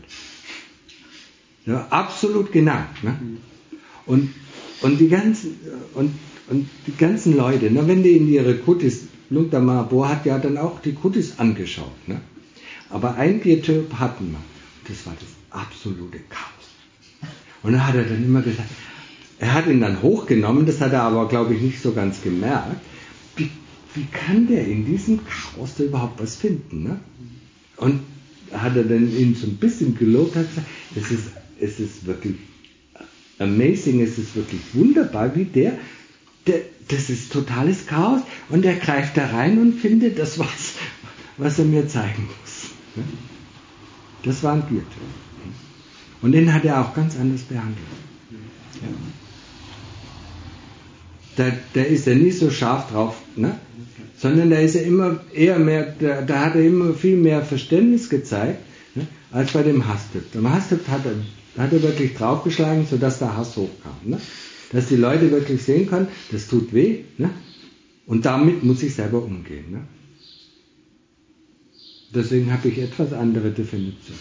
S2: Ja, absolut genau. Ne? Und, und die ganzen, und, und die ganzen Leute, ne, wenn die in ihre Kutis, Lungta Mahabor hat ja dann auch die Kutis angeschaut, ne? Aber ein Biotyp hatten wir, das war das absolute Chaos. Und da hat er dann immer gesagt, er hat ihn dann hochgenommen, das hat er aber, glaube ich, nicht so ganz gemerkt. Wie, wie kann der in diesem Chaos da überhaupt was finden, ne? Und hat er dann ihn so ein bisschen gelobt, hat gesagt, es ist, es ist wirklich amazing, es ist wirklich wunderbar, wie der, der, das ist totales Chaos und er greift da rein und findet das, was, was er mir zeigen muss. Das war ein Biotyp. Und den hat er auch ganz anders behandelt. Da, da ist er nicht so scharf drauf, ne? Sondern da ist er immer eher mehr, da, da hat er immer viel mehr Verständnis gezeigt, ne? Als bei dem Hasstyp. Beim Hasstyp hat er, hat er wirklich draufgeschlagen, sodass der Hass hochkam. Ne? Dass die Leute wirklich sehen können, das tut weh, ne? Und damit muss ich selber umgehen. Ne? Deswegen habe ich etwas andere Definition.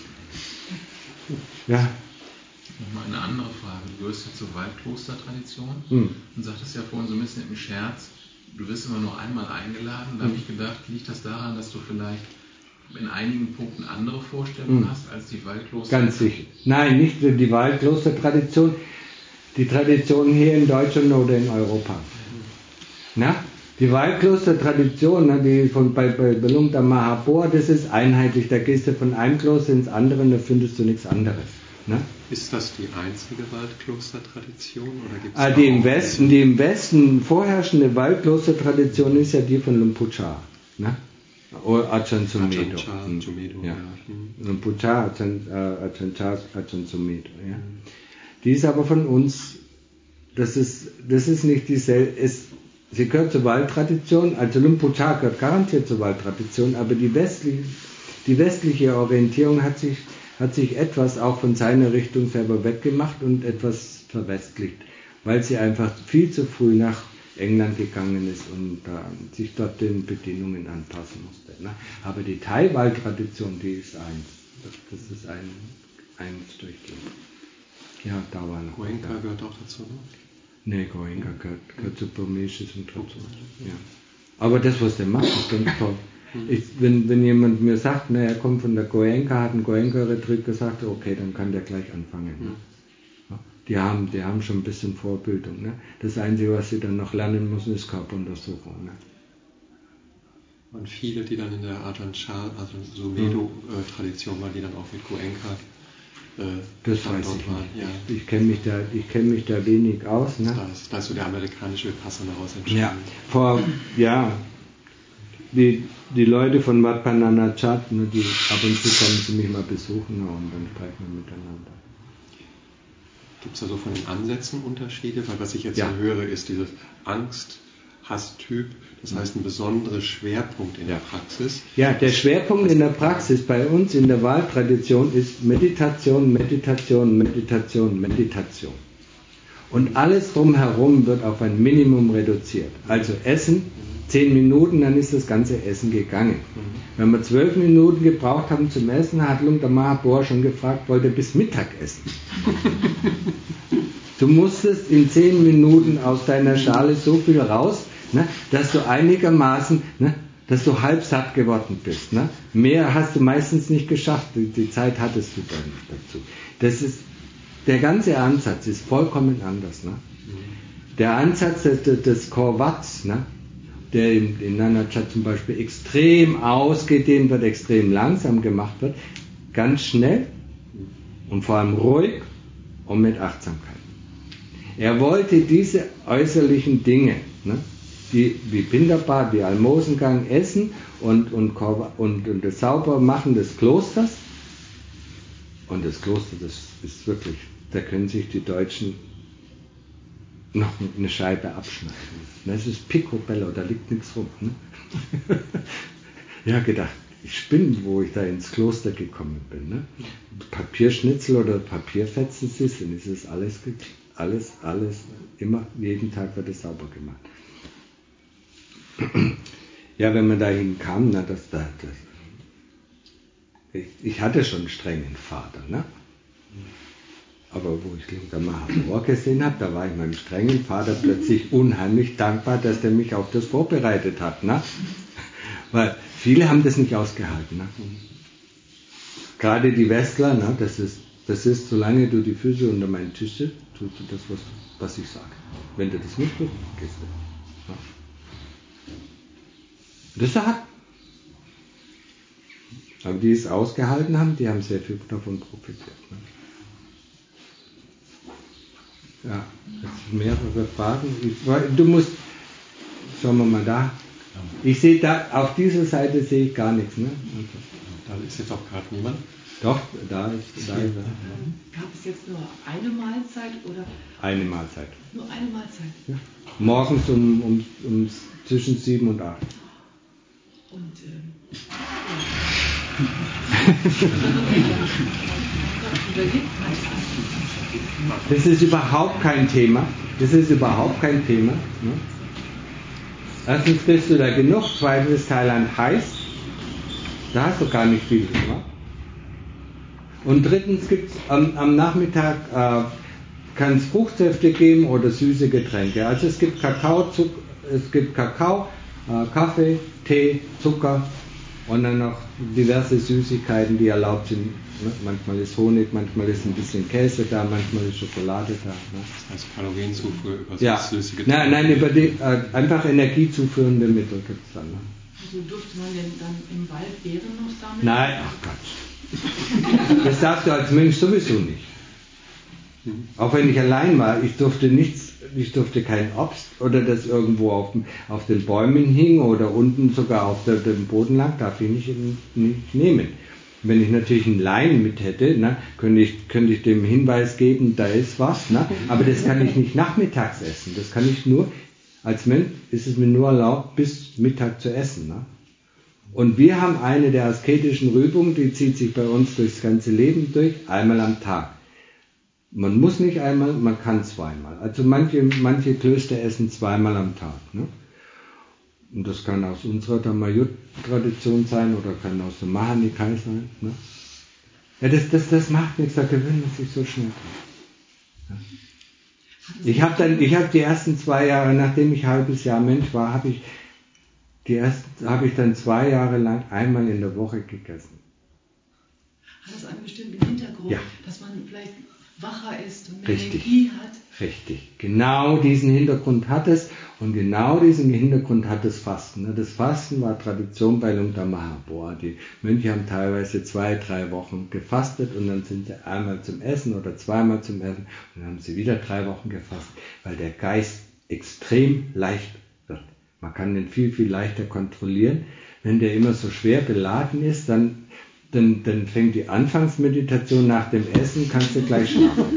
S2: Ja.
S1: Nochmal eine andere Frage. Du gehörst ja zur Waldklostertradition
S2: hm.
S1: und sagtest ja vorhin so ein bisschen im Scherz, du wirst immer nur einmal eingeladen. Da hm. habe ich gedacht, liegt das daran, dass du vielleicht in einigen Punkten andere Vorstellungen hm. hast als die Waldkloster?
S2: Ganz sicher. Nein, nicht die Waldklostertradition, die Tradition hier in Deutschland oder in Europa. Na? Die Waldklostertradition, die von bei, bei Lungta Mahabor, das ist einheitlich. Da gehst du von einem Kloster ins andere und da findest du nichts anderes. Na?
S6: Ist das die einzige Waldklostertradition? Oder gibt's
S2: ah, die, im Westen, die im Westen vorherrschende Waldklostertradition ist ja die von Lumpur Cha. Ne? Oder Ajahn Sumedho.
S6: Ajahn Sumedho, ja.
S2: Lumpur Cha, Ajahn Cha, Ajahn Sumedho. Ja. Die ist aber von uns, das ist, das ist nicht dieselbe, sie gehört zur Waldtradition, also Lumpur Cha gehört garantiert zur Waldtradition, aber die westliche, die westliche Orientierung hat sich hat sich etwas auch von seiner Richtung selber weggemacht und etwas verwestlicht, weil sie einfach viel zu früh nach England gegangen ist und äh, sich dort den Bedingungen anpassen musste. Ne? Aber die Thai-Waldtradition, die ist eins. Das, das ist ein, eins durchgehend. Ja, da war noch.
S6: Goenka da. Gehört auch dazu, ne?
S2: Nee, Goenka gehört, gehört zu Burmesisch und dazu. Ja. Aber das, was der macht, ist ganz toll. Ich, wenn, wenn jemand mir sagt, na, er kommt von der Goenka, hat einen Goenka-Retreat gesagt, okay, dann kann der gleich anfangen. Ne? Ja, die, haben, die haben schon ein bisschen Vorbildung. Ne? Das Einzige, was sie dann noch lernen müssen, ist Körperuntersuchung. Ne?
S6: Und viele, die dann in der Ajahn Chah, also Sumedho-Tradition waren, die dann auch mit Goenka äh,
S2: das weiß ich waren. Nicht. Ja. Ich, ich kenne mich, kenn mich da wenig aus. Ne?
S6: Da, ist, da ist so der amerikanische Vipassana raus entstanden.
S2: Ja, vor, ja, Die, die Leute von Wat Pah Nanachat, ne, die ab und zu kommen sie mich mal besuchen und dann sprechen wir miteinander.
S6: Gibt es da so von den Ansätzen Unterschiede? Weil was ich jetzt
S2: ja.
S6: so höre, ist dieses Angst-Hass-Typ, das heißt ein besonderer Schwerpunkt in
S2: ja.
S6: der Praxis.
S2: Ja, der Schwerpunkt in der Praxis bei uns in der Waldtradition ist Meditation, Meditation, Meditation, Meditation. Und alles drumherum wird auf ein Minimum reduziert. Also Essen, zehn Minuten, dann ist das ganze Essen gegangen. Wenn wir zwölf Minuten gebraucht haben zum Essen, hat Lungta Mahabor schon gefragt, wollt ihr bis Mittag essen? Du musstest in zehn Minuten aus deiner Schale so viel raus, ne, dass du einigermaßen, ne, dass du halb satt geworden bist. Ne? Mehr hast du meistens nicht geschafft, die, die Zeit hattest du dann nicht dazu. Das ist, der ganze Ansatz ist vollkommen anders. Ne? Der Ansatz des, des Korvats, ne? der in, in Nanachat zum Beispiel extrem ausgedehnt wird, extrem langsam gemacht wird, ganz schnell und vor allem ruhig und mit Achtsamkeit. Er wollte diese äußerlichen Dinge, ne, die, wie Pindapad, wie Almosengang, Essen und, und, und, und das Saubermachen des Klosters, und das Kloster, das ist wirklich, da können sich die Deutschen noch eine Scheibe abschneiden. Das ist Picobello, da liegt nichts rum. Ne? Ja, gedacht, ich spinne, wo ich da ins Kloster gekommen bin. Ne? Papierschnitzel oder Papierfetzen siehst, dann ist es alles, alles, alles, immer, jeden Tag wird es sauber gemacht. Ja, wenn man dahin kam, na, das, das, das ich, ich hatte schon einen strengen Vater. Ne? Aber wo ich Luther Mahabor gesehen habe, da war ich meinem strengen Vater plötzlich unheimlich dankbar, dass der mich auf das vorbereitet hat. Ne? Weil viele haben das nicht ausgehalten. Ne? Gerade die Westler, ne? das, ist, das ist, solange du die Füße unter meinen Tisch sitzt, tust du das, was, was ich sage. Wenn du das nicht tust, gehst du. Ne? Das ist hart. Aber die es ausgehalten haben, die haben sehr viel davon profitiert. Ne? Ja, jetzt mehrere Fragen. Ich, du musst, schauen wir mal da. Ich sehe da, auf dieser Seite sehe ich gar nichts. Ne?
S6: Da ist jetzt auch gerade niemand.
S2: Doch, da ist, da ist er.
S7: Gab es jetzt nur eine Mahlzeit oder? Eine
S2: Mahlzeit.
S7: Nur eine Mahlzeit? Ja.
S2: Morgens um, um, um zwischen sieben und acht.
S7: Und ähm,
S2: das ist überhaupt kein Thema. Das ist überhaupt kein Thema. Ne? Erstens bist du da genug, zweitens ist Thailand heiß. Da hast du gar nicht viel gemacht. Und drittens gibt es am, am Nachmittag äh, kann es Fruchtsäfte geben oder süße Getränke. Also es gibt Kakao, Zuck, es gibt Kakao, äh, Kaffee, Tee, Zucker und dann noch diverse Süßigkeiten, die erlaubt sind. Ne? Manchmal ist Honig, manchmal ist ein bisschen Käse da, manchmal ist Schokolade da. Ne?
S6: Das heißt Kalorienzufuhr über
S2: ja.
S6: süße Getränke.
S2: Nein, nein, über die, äh, einfach energiezuführende Mittel gibt es dann. Ne?
S7: Also durfte man denn dann im Wald Beeren noch sammeln?
S2: Nein, ach Gott. Das darfst du als Mensch sowieso nicht. Auch wenn ich allein war, ich durfte nichts, ich durfte kein Obst oder das irgendwo auf, auf den Bäumen hing oder unten sogar auf der, dem Boden lag, darf ich nicht, nicht nehmen. Wenn ich natürlich einen Leim mit hätte, ne, könnte ich, könnte ich dem Hinweis geben, da ist was, ne, aber das kann ich nicht nachmittags essen. Das kann ich nur, als Mensch ist es mir nur erlaubt, bis Mittag zu essen. Ne. Und wir haben eine der asketischen Übungen, die zieht sich bei uns durchs ganze Leben durch, einmal am Tag. Man muss nicht einmal, man kann zweimal. Also manche, manche Klöster essen zweimal am Tag. Ne? Und das kann aus unserer Dhammayut-Tradition sein oder kann aus dem Mahanikai sein. Ne? Ja, das, das, das macht nichts, da gewöhnt man sich so schnell dran. Ja. Ich habe dann, ich habe die ersten zwei Jahre, nachdem ich ein halbes Jahr Mensch war, habe ich die ersten, habe ich dann zwei Jahre lang einmal in der Woche gegessen.
S7: Hat das einen bestimmten Hintergrund,
S2: ja.
S7: dass man vielleicht wacher ist und mehr
S2: Richtig.
S7: Energie hat?
S2: Richtig. Genau diesen Hintergrund hat es und genau diesen Hintergrund hat das Fasten. Das Fasten war Tradition bei Lungta Mahabor. Die Mönche haben teilweise zwei, drei Wochen gefastet und dann sind sie einmal zum Essen oder zweimal zum Essen und dann haben sie wieder drei Wochen gefastet, weil der Geist extrem leicht wird. Man kann den viel, viel leichter kontrollieren. Wenn der immer so schwer beladen ist, dann Dann, dann fängt die Anfangsmeditation nach dem Essen, kannst du gleich schlafen.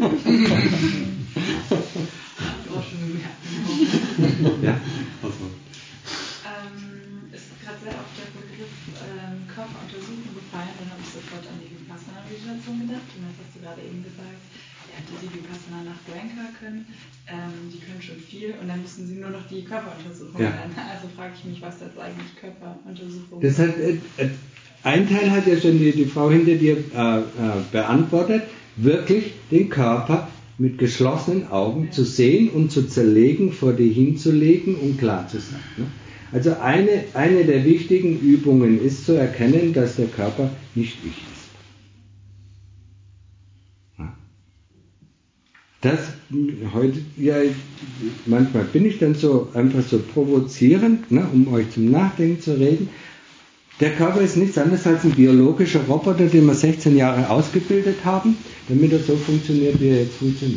S2: ja?
S3: Ähm, es ist gerade sehr oft der Begriff ähm, Körperuntersuchung gefallen, dann habe ich sofort an die Vipassana-Meditation gedacht und das hast du gerade eben gesagt, ja, die, die Vipassana nach Goenka können, ähm, die können schon viel und dann müssen sie nur noch die Körperuntersuchung
S2: ja.
S3: lernen. Also frage ich mich, was das eigentlich Körperuntersuchung
S2: ist. Das hat, äh, äh, Ein Teil hat ja schon die, die Frau hinter dir äh, äh, beantwortet, wirklich den Körper mit geschlossenen Augen ja. zu sehen und zu zerlegen, vor dir hinzulegen und klar zu sein. Ne? Also eine, eine der wichtigen Übungen ist zu erkennen, dass der Körper nicht ich ist. Ja? Das heute, ja, manchmal bin ich dann so einfach so provozierend, ne, um euch zum Nachdenken zu reden. Der Körper ist nichts anderes als ein biologischer Roboter, den wir sechzehn Jahre ausgebildet haben, damit er so funktioniert, wie er jetzt funktioniert.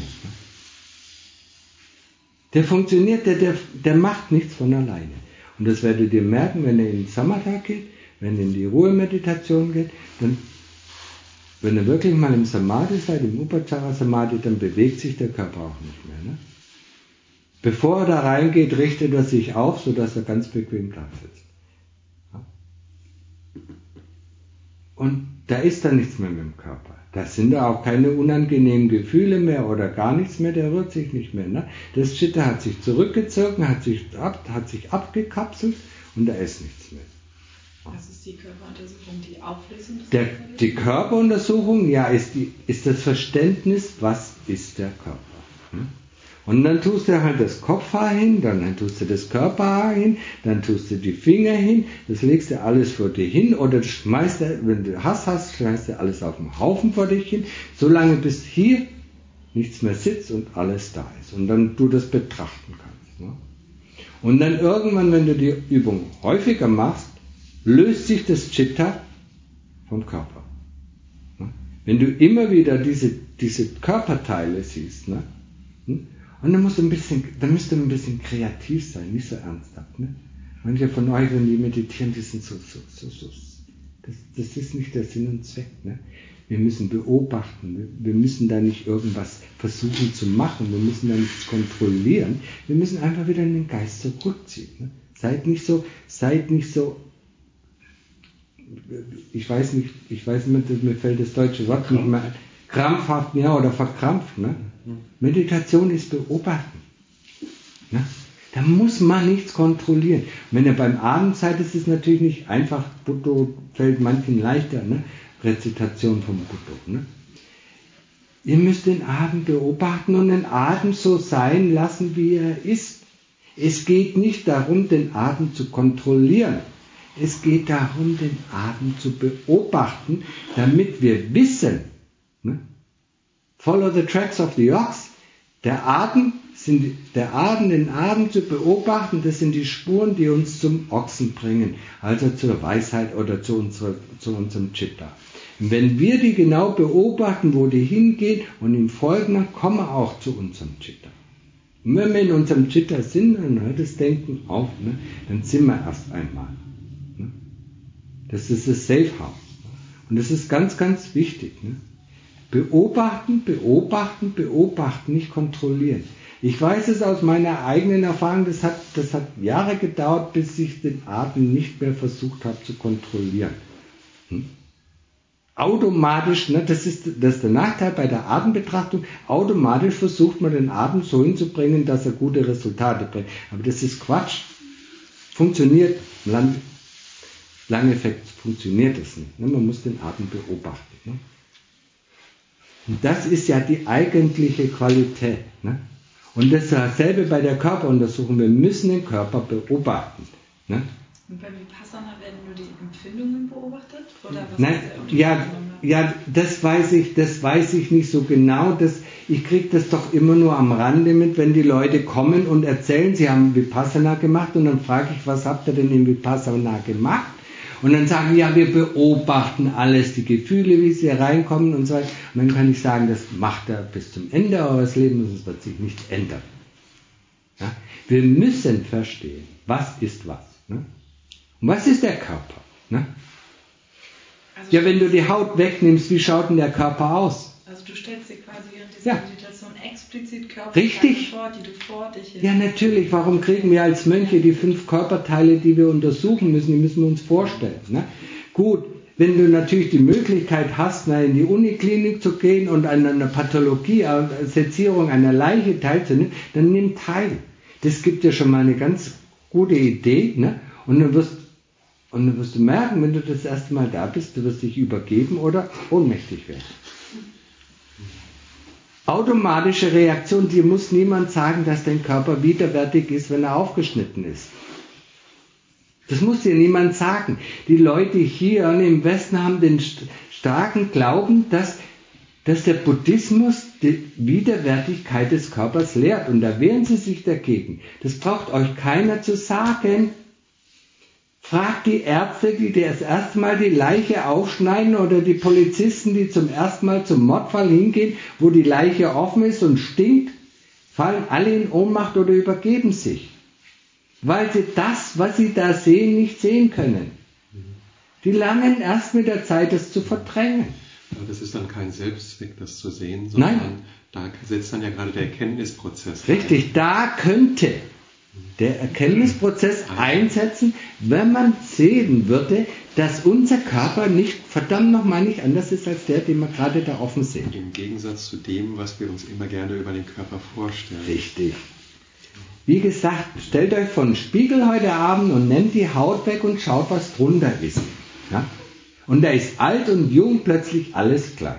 S2: Der funktioniert, der, der, der macht nichts von alleine. Und das werdet ihr merken, wenn ihr in den Samatha geht, wenn ihr in die Ruhemeditation geht, dann, wenn ihr wirklich mal im Samadhi seid, im Upachara Samadhi, dann bewegt sich der Körper auch nicht mehr. Ne? Bevor er da reingeht, richtet er sich auf, sodass er ganz bequem da sitzt. Und da ist dann nichts mehr mit dem Körper. Da sind da auch keine unangenehmen Gefühle mehr oder gar nichts mehr, der rührt sich nicht mehr. Ne? Das Chitta hat sich zurückgezogen, hat sich, ab, hat sich abgekapselt und da ist nichts mehr.
S3: Was ist die Körperuntersuchung, die Auflösung des
S2: Der,
S3: Körpers?
S2: die Körperuntersuchung, ja, ist, die, ist das Verständnis, was ist der Körper. Hm? Und dann tust du halt das Kopfhaar hin, dann tust du das Körperhaar hin, dann tust du die Finger hin, das legst du alles vor dir hin oder schmeißt du, wenn du Hass hast, schmeißt du alles auf den Haufen vor dich hin, solange bis hier nichts mehr sitzt und alles da ist. Und dann du das betrachten kannst. Ne? Und dann irgendwann, wenn du die Übung häufiger machst, löst sich das Chitta vom Körper. Ne? Wenn du immer wieder diese, diese Körperteile siehst, ne? Und dann musst du ein bisschen, dann müsst du ein bisschen kreativ sein, nicht so ernsthaft. Ne? Manche von euch, wenn die meditieren, die sind so, so, so, so. Das, das ist nicht der Sinn und Zweck. Ne? Wir müssen beobachten. Wir müssen da nicht irgendwas versuchen zu machen. Wir müssen da nichts kontrollieren. Wir müssen einfach wieder in den Geist zurückziehen. Ne? Seid nicht so, seid nicht so, ich weiß nicht, ich weiß nicht, mir fällt das deutsche Wort nicht mehr ein. Krampfhaft, ja, oder verkrampft. Ne? Meditation ist beobachten. Ne? Da muss man nichts kontrollieren. Und wenn ihr beim Abend seid, ist es natürlich nicht einfach. Buddha fällt manchen leichter. Ne? Rezitation vom Buddha. Ne? Ihr müsst den Atem beobachten und den Atem so sein lassen, wie er ist. Es geht nicht darum, den Atem zu kontrollieren. Es geht darum, den Atem zu beobachten, damit wir wissen, ne? Follow the tracks of the ox. Der Atem, sind, der Atem, den Atem zu beobachten, das sind die Spuren, die uns zum Ochsen bringen, also zur Weisheit oder zu, unsere, zu unserem Chitta. Und wenn wir die genau beobachten, wo die hingehen und ihm folgen, dann kommen wir auch zu unserem Chitta. Und wenn wir in unserem Chitta sind, dann hört das Denken auf, ne? Dann sind wir erst einmal. Ne? Das ist das Safe House. Und das ist ganz, ganz wichtig. Ne? Beobachten, beobachten, beobachten, nicht kontrollieren. Ich weiß es aus meiner eigenen Erfahrung, das hat, das hat Jahre gedauert, bis ich den Atem nicht mehr versucht habe zu kontrollieren. Hm? Automatisch, ne, das, ist, das ist der Nachteil bei der Atembetrachtung, automatisch versucht man den Atem so hinzubringen, dass er gute Resultate bringt. Aber das ist Quatsch. Funktioniert, lang, Langeffekt funktioniert das nicht. Ne? Man muss den Atem beobachten. Ne? Und das ist ja die eigentliche Qualität. Ne? Und das ist dasselbe bei der Körperuntersuchung. Wir müssen den Körper beobachten. Ne?
S3: Und bei Vipassana werden nur die Empfindungen beobachtet? Oder was
S2: Nein,
S3: ist der
S2: ja, ja, das weiß ich, das weiß ich nicht so genau. Das, ich kriege das doch immer nur am Rande mit, wenn die Leute kommen und erzählen, sie haben Vipassana gemacht und dann frage ich, was habt ihr denn im Vipassana gemacht? Und dann sagen die, ja, wir beobachten alles, die Gefühle, wie sie reinkommen und so weiter. Und dann kann ich sagen, das macht er bis zum Ende eures Lebens und es wird sich nichts ändern. Ja? Wir müssen verstehen, was ist was. Ne? Und was ist der Körper? Ne?
S3: Also
S2: ja, wenn du die Haut wegnimmst, wie schaut denn der Körper aus?
S3: Also du stellst dir quasi während dieser
S2: Ja.
S3: Meditation explizit Körperteile
S2: Richtig.
S3: vor, die du vor dich
S2: Ja, natürlich. Warum kriegen wir als Mönche die fünf Körperteile, die wir untersuchen müssen? Die müssen wir uns vorstellen. Ne? Gut, wenn du natürlich die Möglichkeit hast, na, in die Uniklinik zu gehen und an einer Pathologie, an einer Sezierung einer Leiche teilzunehmen, dann nimm teil. Das gibt dir schon mal eine ganz gute Idee. Ne? Und dann wirst Und dann wirst du merken, wenn du das erste Mal da bist, du wirst dich übergeben oder ohnmächtig werden. Automatische Reaktion, dir muss niemand sagen, dass dein Körper widerwärtig ist, wenn er aufgeschnitten ist. Das muss dir niemand sagen. Die Leute hier im Westen haben den starken Glauben, dass, dass der Buddhismus die Widerwärtigkeit des Körpers lehrt. Und da wehren sie sich dagegen. Das braucht euch keiner zu sagen. Fragt die Ärzte, die das erste Mal die Leiche aufschneiden oder die Polizisten, die zum ersten Mal zum Mordfall hingehen, wo die Leiche offen ist und stinkt, fallen alle in Ohnmacht oder übergeben sich. Weil sie das, was sie da sehen, nicht sehen können. Die lernen erst mit der Zeit, das zu verdrängen.
S6: Aber das ist dann kein Selbstzweck, das zu sehen, sondern
S2: Nein.
S6: Da setzt dann ja gerade der Erkenntnisprozess
S2: Richtig,
S6: ein.
S2: da könnte der Erkenntnisprozess einsetzen, wenn man sehen würde, dass unser Körper nicht, verdammt nochmal nicht anders ist als der, den wir gerade da offen sehen.
S6: Im Gegensatz zu dem, was wir uns immer gerne über den Körper vorstellen.
S2: Richtig. Wie gesagt, stellt euch vor den Spiegel heute Abend und nehmt die Haut weg und schaut, was drunter ist. Ja? Und da ist alt und jung plötzlich alles gleich.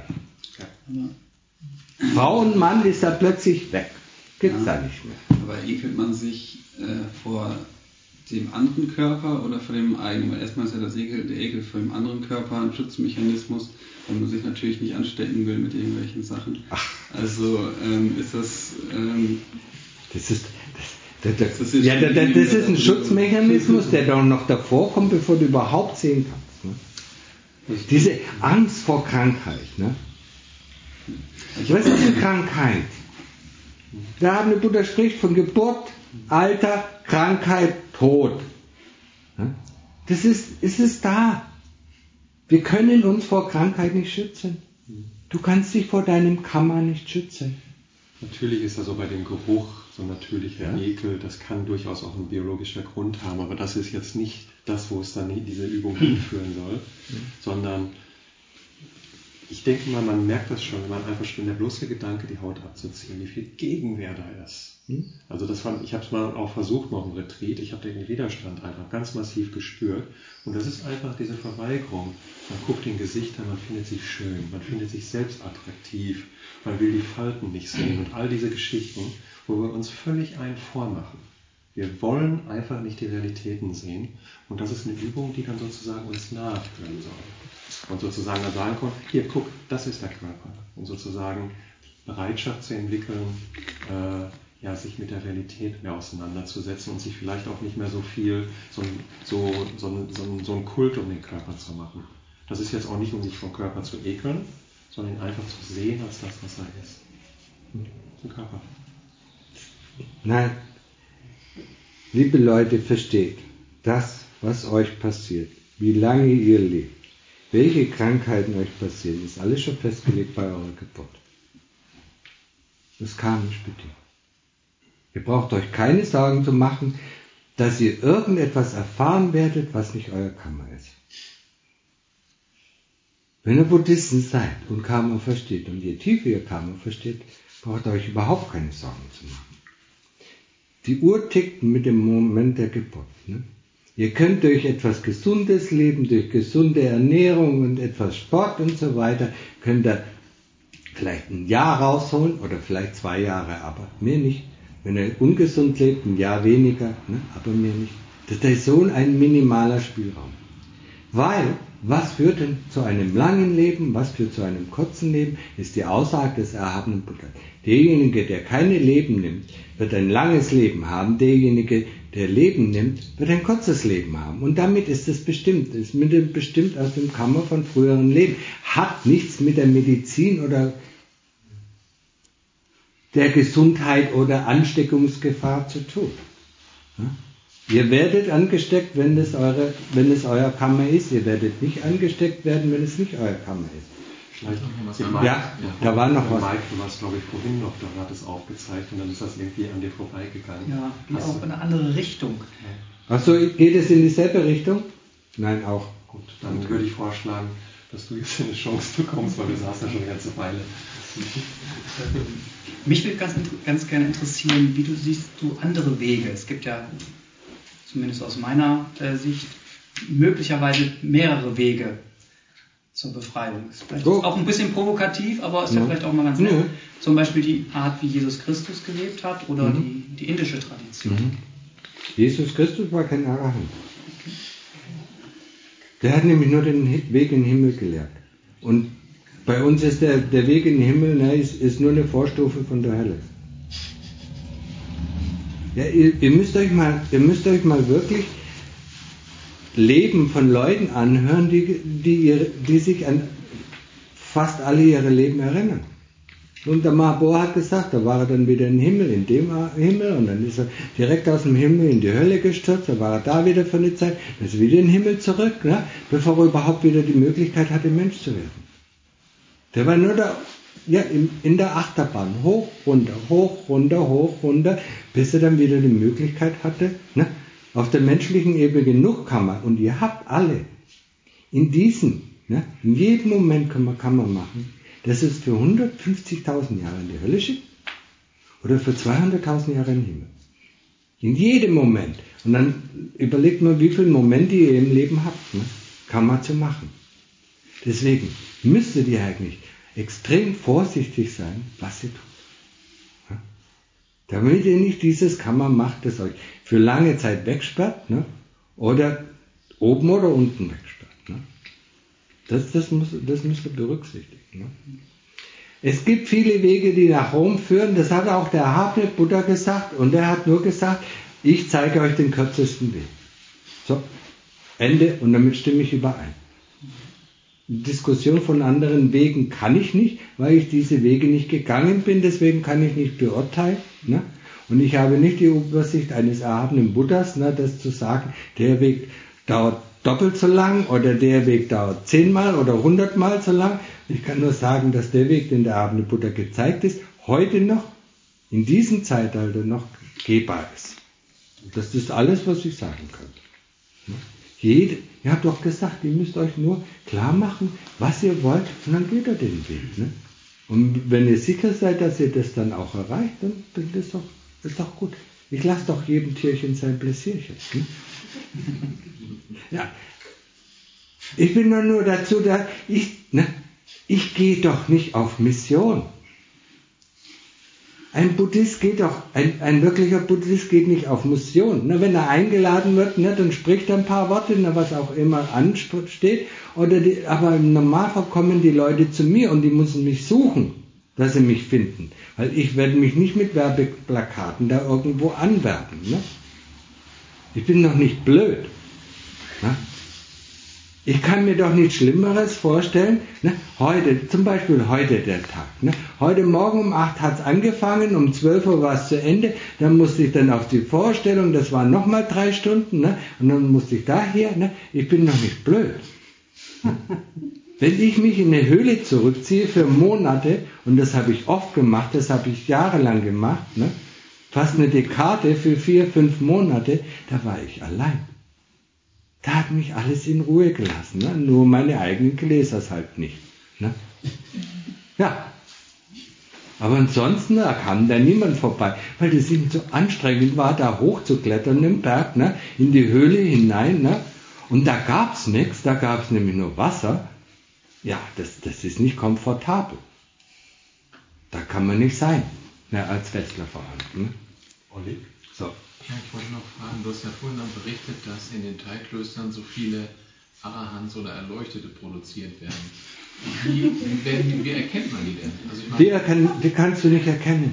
S2: Ja. Frau und Mann ist da plötzlich weg. Gibt's ja da nicht mehr.
S8: Aber ekelt man sich äh, vor dem anderen Körper oder vor dem eigenen? Weil erstmal ist ja das Ekel, der Ekel vor dem anderen Körper ein Schutzmechanismus, weil man sich natürlich nicht anstecken will mit irgendwelchen Sachen. Ach. Also ähm, ist das... Ähm,
S2: das ist... Das, das, das, ist, ja, das, das ist ein Schutzmechanismus, der doch noch davor kommt, bevor du überhaupt sehen kannst. Ne? Diese Angst vor Krankheit. Ne? Was ist eine Krankheit? Der Abende Buddha spricht von Geburt, Alter, Krankheit, Tod. Ne? Das ist, ist es da. Wir können uns vor Krankheit nicht schützen. Du kannst dich vor deinem Kammer nicht schützen.
S6: Natürlich ist das so bei dem Geruch so ein natürlicher ja. Ekel, das kann durchaus auch einen biologischen Grund haben, aber das ist jetzt nicht das, wo es dann diese Übung hinführen soll, mhm. sondern ich denke mal, man merkt das schon, wenn man einfach schon der bloße Gedanke, die Haut abzuziehen, wie viel Gegenwehr da ist. Mhm. Also das war, ich habe es mal auch versucht, mal auf dem Retreat, ich habe den Widerstand einfach ganz massiv gespürt und das ist einfach diese Verweigerung. Man guckt in Gesichter, man findet sich schön, man findet sich selbst attraktiv, man will die Falten nicht sehen und all diese Geschichten, wo wir uns völlig einen vormachen. Wir wollen einfach nicht die Realitäten sehen und das ist eine Übung, die dann sozusagen uns nahe führen soll. Und sozusagen dann sagen können, hier, guck, das ist der Körper. Und sozusagen Bereitschaft zu entwickeln, äh, ja, sich mit der Realität mehr auseinanderzusetzen und sich vielleicht auch nicht mehr so viel, so, so, so, so, so einen Kult um den Körper zu machen. Das ist jetzt auch nicht, um sich vom Körper zu ekeln, sondern ihn einfach zu sehen als das, was er ist. Zum Körper.
S2: Nein, liebe Leute, versteht, das, was euch passiert, wie lange ihr lebt, welche Krankheiten euch passieren, ist alles schon festgelegt bei eurer Geburt. Das kam nicht bitte. Ihr braucht euch keine Sorgen zu machen, dass ihr irgendetwas erfahren werdet, was nicht euer Karma ist. Wenn ihr Buddhisten seid und Karma versteht und je tiefer ihr Karma versteht, braucht ihr euch überhaupt keine Sorgen zu machen. Die Uhr tickt mit dem Moment der Geburt. Ne? Ihr könnt durch etwas Gesundes leben, durch gesunde Ernährung und etwas Sport und so weiter, könnt ihr vielleicht ein Jahr rausholen oder vielleicht zwei Jahre, aber mehr nicht. Wenn ihr ungesund lebt, ein Jahr weniger, ne? aber mehr nicht. Das ist so ein minimaler Spielraum. Weil, was führt denn zu einem langen Leben, was führt zu einem kurzen Leben, ist die Aussage des erhabenen Buddha. Derjenige, der keine Leben nimmt, wird ein langes Leben haben. Derjenige, der Leben nimmt, wird ein kurzes Leben haben. Und damit ist es bestimmt. Es ist mit dem bestimmt aus dem Karma von früheren Leben. Hat nichts mit der Medizin oder der Gesundheit oder Ansteckungsgefahr zu tun. Ja? Ihr werdet angesteckt, wenn es, eure, wenn es euer Karma ist. Ihr werdet nicht angesteckt werden, wenn es nicht euer Karma ist.
S6: Vielleicht noch was.
S2: Ja, ja, da war noch was.
S6: Mike, du warst, glaube ich, vorhin noch, da hat es aufgezeigt und dann ist das irgendwie an dir vorbeigegangen.
S9: Ja, geht auch in eine andere Richtung.
S2: Achso, geht es in dieselbe Richtung? Nein, auch.
S6: Gut, dann okay. würde ich vorschlagen, dass du jetzt eine Chance bekommst, weil du saßt ja schon eine ganze Weile.
S9: Mich würde ganz, ganz gerne interessieren, wie du siehst du andere Wege. Es gibt ja, zumindest aus meiner äh, Sicht, möglicherweise mehrere Wege zur Befreiung. Ist vielleicht oh. auch ein bisschen provokativ, aber ist ja, ja vielleicht auch mal ganz nett. Ja. Zum Beispiel die Art, wie Jesus Christus gelebt hat oder mhm. die, die indische Tradition.
S2: Mhm. Jesus Christus war kein Arahant. Der hat nämlich nur den Weg in den Himmel gelehrt. Und bei uns ist der, der Weg in den Himmel, ne, ist, ist nur eine Vorstufe von der Hölle. Ja, ihr, ihr, müsst euch mal, ihr müsst euch mal wirklich Leben von Leuten anhören, die, die, ihre, die sich an fast alle ihre Leben erinnern. Und der Mahabohr hat gesagt, da war er dann wieder im Himmel, in dem Himmel, und dann ist er direkt aus dem Himmel in die Hölle gestürzt, da war er da wieder für eine Zeit, dann ist er wieder in den Himmel zurück, ne, bevor er überhaupt wieder die Möglichkeit hatte, Mensch zu werden. Der war nur da, ja, in, in der Achterbahn, hoch, runter, hoch, runter, hoch, runter, bis er dann wieder die Möglichkeit hatte, ne, auf der menschlichen Ebene genug kann man, und ihr habt alle, in diesem, ne, in jedem Moment kann man, kann man machen, dass es für hundertfünfzigtausend Jahre in die Hölle schickt oder für zweihunderttausend Jahre im Himmel. In jedem Moment. Und dann überlegt man, wie viele Momente ihr im Leben habt. Ne? Kann man zu machen. Deswegen müsstet ihr eigentlich extrem vorsichtig sein, was ihr tut. Ja? Damit ihr nicht dieses Kammer macht, das euch für lange Zeit wegsperrt, ne? Oder oben oder unten wegsperrt. Ne? Das, das, muss, das müsst ihr berücksichtigen. Ne? Es gibt viele Wege, die nach Rom führen, das hat auch der erhabene Buddha gesagt, und er hat nur gesagt, ich zeige euch den kürzesten Weg. So, Ende, und damit stimme ich überein. Diskussion von anderen Wegen kann ich nicht, weil ich diese Wege nicht gegangen bin, deswegen kann ich nicht beurteilen. Ne? Und ich habe nicht die Übersicht eines erhabenen Buddhas, ne, das zu sagen, der Weg dauert doppelt so lang oder der Weg dauert zehnmal oder hundertmal so lang. Ich kann nur sagen, dass der Weg, den der erhabene Buddha gezeigt ist, heute noch, in diesem Zeitalter noch gehbar ist. Das ist alles, was ich sagen kann. Jede, ihr habt doch gesagt, ihr müsst euch nur klar machen, was ihr wollt, und dann geht ihr den Weg. Ne? Und wenn ihr sicher seid, dass ihr das dann auch erreicht, dann, dann ist doch, ist doch gut. Ich lasse doch jedem Tierchen sein Pläsierchen. Ne? Ja. Ich bin doch nur dazu da, ich, ne, ich gehe doch nicht auf Mission. Ein Buddhist geht doch, ein, ein wirklicher Buddhist geht nicht auf Mission. Ne, wenn er eingeladen wird, ne, dann spricht er ein paar Worte, ne, was auch immer ansteht. Oder die, aber im Normalfall kommen die Leute zu mir und die müssen mich suchen, dass sie mich finden. Weil ich werde mich nicht mit Werbeplakaten da irgendwo anwerben. Ne? Ich bin doch nicht blöd. Ne? Ich kann mir doch nichts Schlimmeres vorstellen. Ne? Heute, zum Beispiel heute der Tag. Ne? Heute Morgen um acht hat es angefangen, um zwölf Uhr war es zu Ende. Dann musste ich dann auf die Vorstellung, das waren nochmal drei Stunden. Ne? Und dann musste ich daher. Ne? Ich bin doch nicht blöd. Ne? Wenn ich mich in eine Höhle zurückziehe für Monate, und das habe ich oft gemacht, das habe ich jahrelang gemacht, ne? Fast eine Dekade für vier, fünf Monate, da war ich allein. Da hat mich alles in Ruhe gelassen. Ne? Nur meine eigenen Gläser halt nicht. Ne? Ja. Aber ansonsten, da kam da niemand vorbei, weil das eben so anstrengend war, da hochzuklettern im Berg, ne? In die Höhle hinein. Ne? Und da gab es nichts, da gab es nämlich nur Wasser. Ja, das, das ist nicht komfortabel. Da kann man nicht sein, ne? Als Westler vor allem. Ne? Olli? So.
S1: Ja, ich wollte noch fragen, du hast ja vorhin dann berichtet, dass in den Thai-Klöstern so viele Arahants oder Erleuchtete produziert werden. Wie, wie, wie erkennt man die denn? Also ich meine,
S2: die, erkennen, die kannst du nicht erkennen.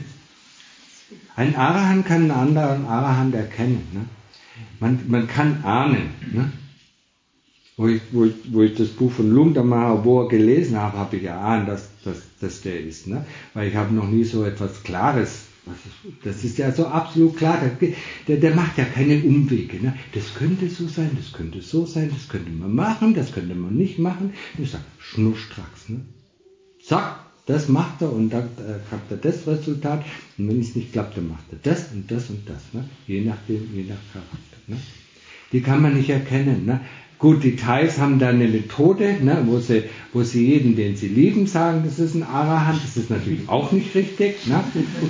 S2: Ein Arahant kann einen anderen Arahant erkennen. Ne? Man, man kann ahnen. Ne? Wo, ich, wo, ich, wo ich das Buch von Lungta Mahabodhi gelesen habe, habe ich erahnt, dass, dass, dass der ist. Ne? Weil ich habe noch nie so etwas Klares. Das ist ja so absolut klar, der, der macht ja keine Umwege. Ne? Das könnte so sein, das könnte so sein, das könnte man machen, das könnte man nicht machen. Ich sage, schnurstracks. Ne? Zack, das macht er und dann äh, hat er das Resultat. Und wenn es nicht klappt, dann macht er das und das und das. Ne? Je nachdem, je nach Charakter. Ne? Die kann man nicht erkennen. Ne? Gut, die Thais haben da eine Methode, ne, wo, sie, wo sie jeden, den sie lieben, sagen, das ist ein Arahant. Das ist natürlich auch nicht richtig. Ne?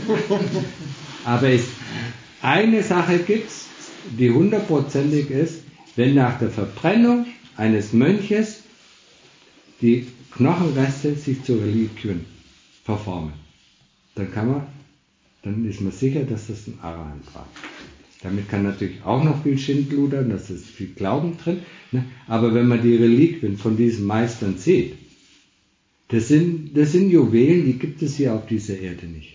S2: Aber es, eine Sache gibt es, die hundertprozentig ist, wenn nach der Verbrennung eines Mönches die Knochenreste sich zu Reliquien verformen. Dann kann man, dann ist man sicher, dass das ein Arahant war. Damit kann natürlich auch noch viel Schindluder, da ist viel Glauben drin. Ne? Aber wenn man die Reliquien von diesen Meistern sieht, das sind, das sind Juwelen, die gibt es hier auf dieser Erde nicht.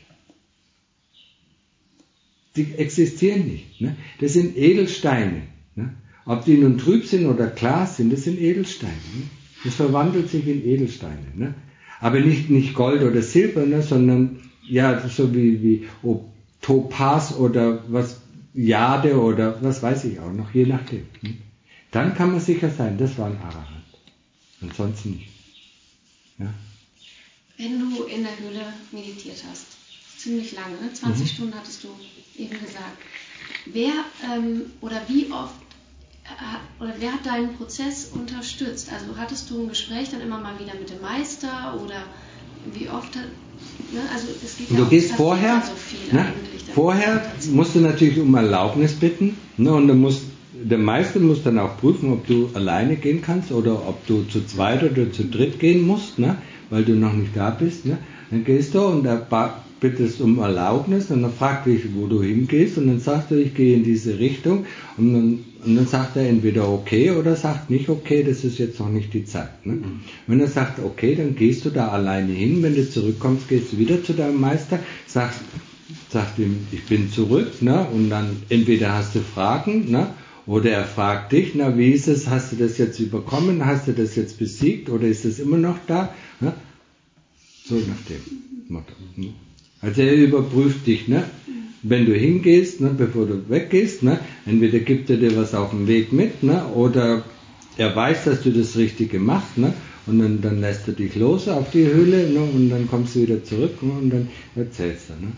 S2: Die existieren nicht. Ne? Das sind Edelsteine. Ne? Ob die nun trüb sind oder klar sind, das sind Edelsteine. Ne? Das verwandelt sich in Edelsteine. Ne? Aber nicht, nicht Gold oder Silber, ne? Sondern ja, so wie, wie oh, Topaz oder was, Jade oder was weiß ich auch noch, je nachdem. Dann kann man sicher sein, das war ein Arahant. Ansonsten nicht. Ja.
S4: Wenn du in der Höhle meditiert hast, ziemlich lange, ne? zwanzig mhm. Stunden hattest du eben gesagt. Wer ähm, oder wie oft äh, oder wer hat deinen Prozess unterstützt? Also hattest du ein Gespräch dann immer mal wieder mit dem Meister oder wie oft Ne? Also es geht
S2: Und
S4: ja
S2: du
S4: auch,
S2: gehst
S4: es
S2: vorher,
S4: passiert ja so viel
S2: ne?
S4: eigentlich.
S2: Vorher musst du natürlich um Erlaubnis bitten, ne? Und du musst, der Meister muss dann auch prüfen, ob du alleine gehen kannst oder ob du zu zweit oder zu dritt gehen musst, ne? Weil du noch nicht da bist. Ne? Dann gehst du und er bittest um Erlaubnis und dann fragt dich, wo du hingehst und dann sagst du, ich gehe in diese Richtung und dann, und dann sagt er entweder okay oder sagt nicht okay, das ist jetzt noch nicht die Zeit. Ne? Mhm. Wenn er sagt okay, dann gehst du da alleine hin, wenn du zurückkommst, gehst du wieder zu deinem Meister, sagst, sagst ihm, ich bin zurück, ne? Und dann entweder hast du Fragen, ne? Oder er fragt dich, na wie ist es, hast du das jetzt überkommen, hast du das jetzt besiegt oder ist es immer noch da? Ne? So nach dem Motto. Ne? Also er überprüft dich, ne? Wenn du hingehst, ne, bevor du weggehst, ne? Entweder gibt er dir was auf dem Weg mit, ne? Oder er weiß, dass du das Richtige machst, ne? Und dann, dann lässt er dich los auf die Höhle, ne? Und dann kommst du wieder zurück, ne? Und dann erzählst du. Ne?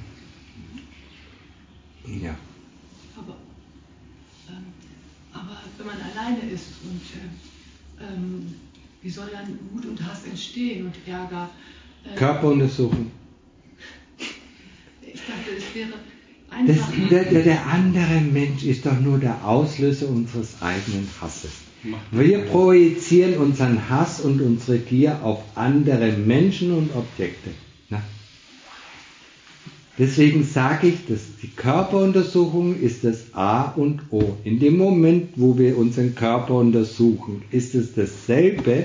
S2: Ja.
S7: Aber, ähm, aber wenn man alleine ist und äh, ähm, wie soll dann Wut und Hass entstehen und Ärger? Äh,
S2: Körperuntersuchung.
S7: Ich dachte, es wäre
S2: das,
S7: einfach...
S2: der, der, der andere Mensch ist doch nur der Auslöser unseres eigenen Hasses. Wir projizieren unseren Hass und unsere Gier auf andere Menschen und Objekte. Na? Deswegen sage ich, dass die Körperuntersuchung ist das A und O. In dem Moment, wo wir unseren Körper untersuchen, ist es dasselbe,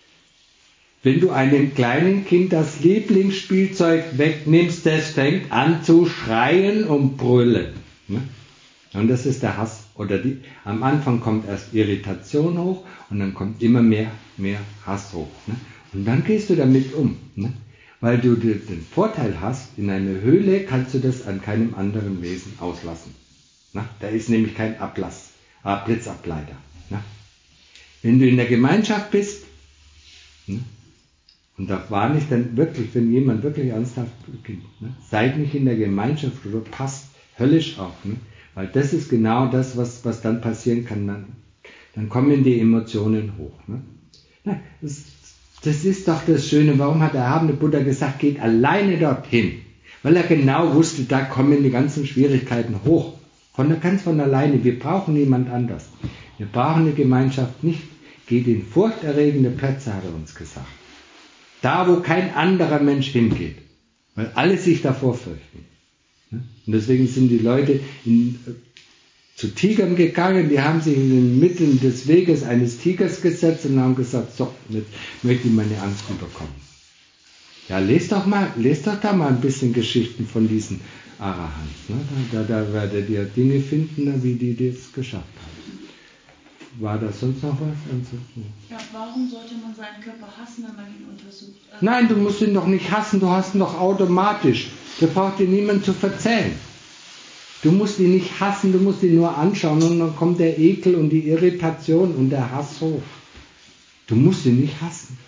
S2: wenn du einem kleinen Kind das Lieblingsspielzeug wegnimmst, das fängt an zu schreien und brüllen. Ne? Und das ist der Hass. Oder die, am Anfang kommt erst Irritation hoch und dann kommt immer mehr, mehr Hass hoch. Ne? Und dann gehst du damit um. Ne? Weil du den Vorteil hast, in einer Höhle kannst du das an keinem anderen Wesen auslassen. Ne? Da ist nämlich kein Ablass, äh, Blitzableiter. Ne? Wenn du in der Gemeinschaft bist, ne? Und da war nicht dann wirklich, wenn jemand wirklich ernsthaft beginnt, ne? Seid nicht in der Gemeinschaft oder passt höllisch auf. Ne? Weil das ist genau das, was, was dann passieren kann. Dann, dann kommen die Emotionen hoch. Ne? Na, das, das ist doch das Schöne. Warum hat der erhabene Buddha gesagt, geht alleine dorthin? Weil er genau wusste, da kommen die ganzen Schwierigkeiten hoch. Von ganz von alleine. Wir brauchen niemand anders. Wir brauchen eine Gemeinschaft nicht. Geht in furchterregende Plätze, hat er uns gesagt. Da, wo kein anderer Mensch hingeht. Weil alle sich davor fürchten. Und deswegen sind die Leute in, äh, zu Tigern gegangen, die haben sich in den Mitten des Weges eines Tigers gesetzt und haben gesagt, so, jetzt möchte ich meine Angst überkommen. Ja, lest doch mal, lest doch da mal ein bisschen Geschichten von diesen Arahants. Ne? Da, da, da werdet ihr Dinge finden, wie die das geschafft haben. War da sonst noch was?
S5: Ja, warum sollte man seinen Körper hassen, wenn man ihn untersucht? Also
S2: Nein, du musst ihn doch nicht hassen, du hast ihn doch automatisch. Da braucht dir niemand zu verzählen. Du musst ihn nicht hassen, du musst ihn nur anschauen und dann kommt der Ekel und die Irritation und der Hass hoch. Du musst ihn nicht hassen.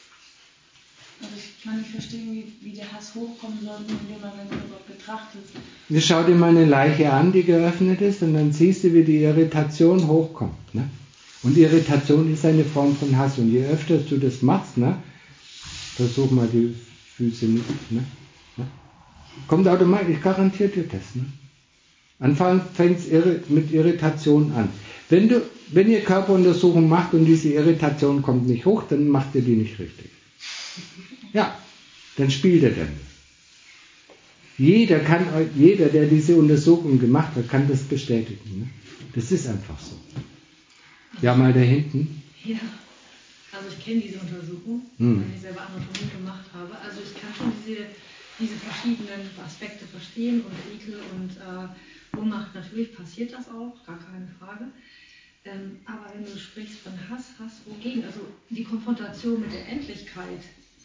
S5: Also ich kann nicht verstehen, wie, wie der Hass hochkommen soll, indem man seinen Körper betrachtet.
S2: Jetzt schau dir mal eine Leiche an, die geöffnet ist, und dann siehst du, wie die Irritation hochkommt. Ne? Und Irritation ist eine Form von Hass. Und je öfter du das machst, ne, versuch mal die Füße nicht, ne? Ne? Kommt automatisch, ich garantiere dir das. Ne? Anfangs fängt es mit Irritation an. Wenn, du, wenn ihr Körperuntersuchung macht und diese Irritation kommt nicht hoch, dann macht ihr die nicht richtig. Ja, dann spielt er damit. Jeder, kann, jeder, der diese Untersuchung gemacht hat, kann das bestätigen. Ne? Das ist einfach so. Ja, mal da hinten.
S10: Ja, also ich kenne diese Untersuchung,
S2: hm.
S10: weil ich selber Anatomie gemacht habe. Also ich kann schon diese, diese verschiedenen Aspekte verstehen und Ekel und äh, Ohnmacht, natürlich passiert das auch, gar keine Frage. Ähm, aber wenn du sprichst von Hass, Hass wogegen? Also die Konfrontation mit der Endlichkeit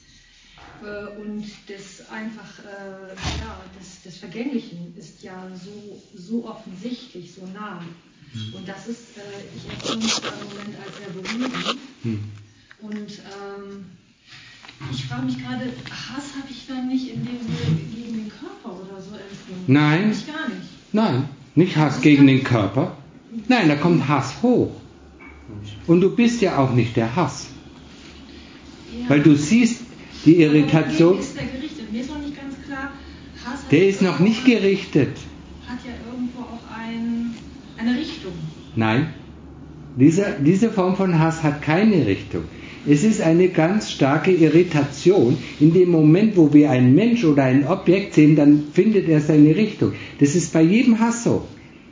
S10: äh, und des einfach, äh, ja, des, des Vergänglichen ist ja so, so offensichtlich, so nah. Und das ist, äh, ich empfinde es im Moment als sehr berührend. Hm. Und ähm, ich frage mich gerade, Hass habe ich dann nicht in dem Sinne gegen den Körper oder so empfunden?
S2: Nein.
S10: Ich gar nicht.
S2: Nein, nicht Hass gegen den Körper. Nein, da kommt Hass hoch. Und du bist ja auch nicht der Hass. Ja. Weil du siehst die Irritation.
S10: Aber wogegen ist der gerichtet? Mir ist noch nicht ganz
S2: Der ist noch nicht gerichtet.
S10: Hat ja irgendwo auch ein, eine Richtung.
S2: Nein, diese, diese Form von Hass hat keine Richtung. Es ist eine ganz starke Irritation. In dem Moment, wo wir einen Mensch oder ein Objekt sehen, dann findet er seine Richtung. Das ist bei jedem Hass so.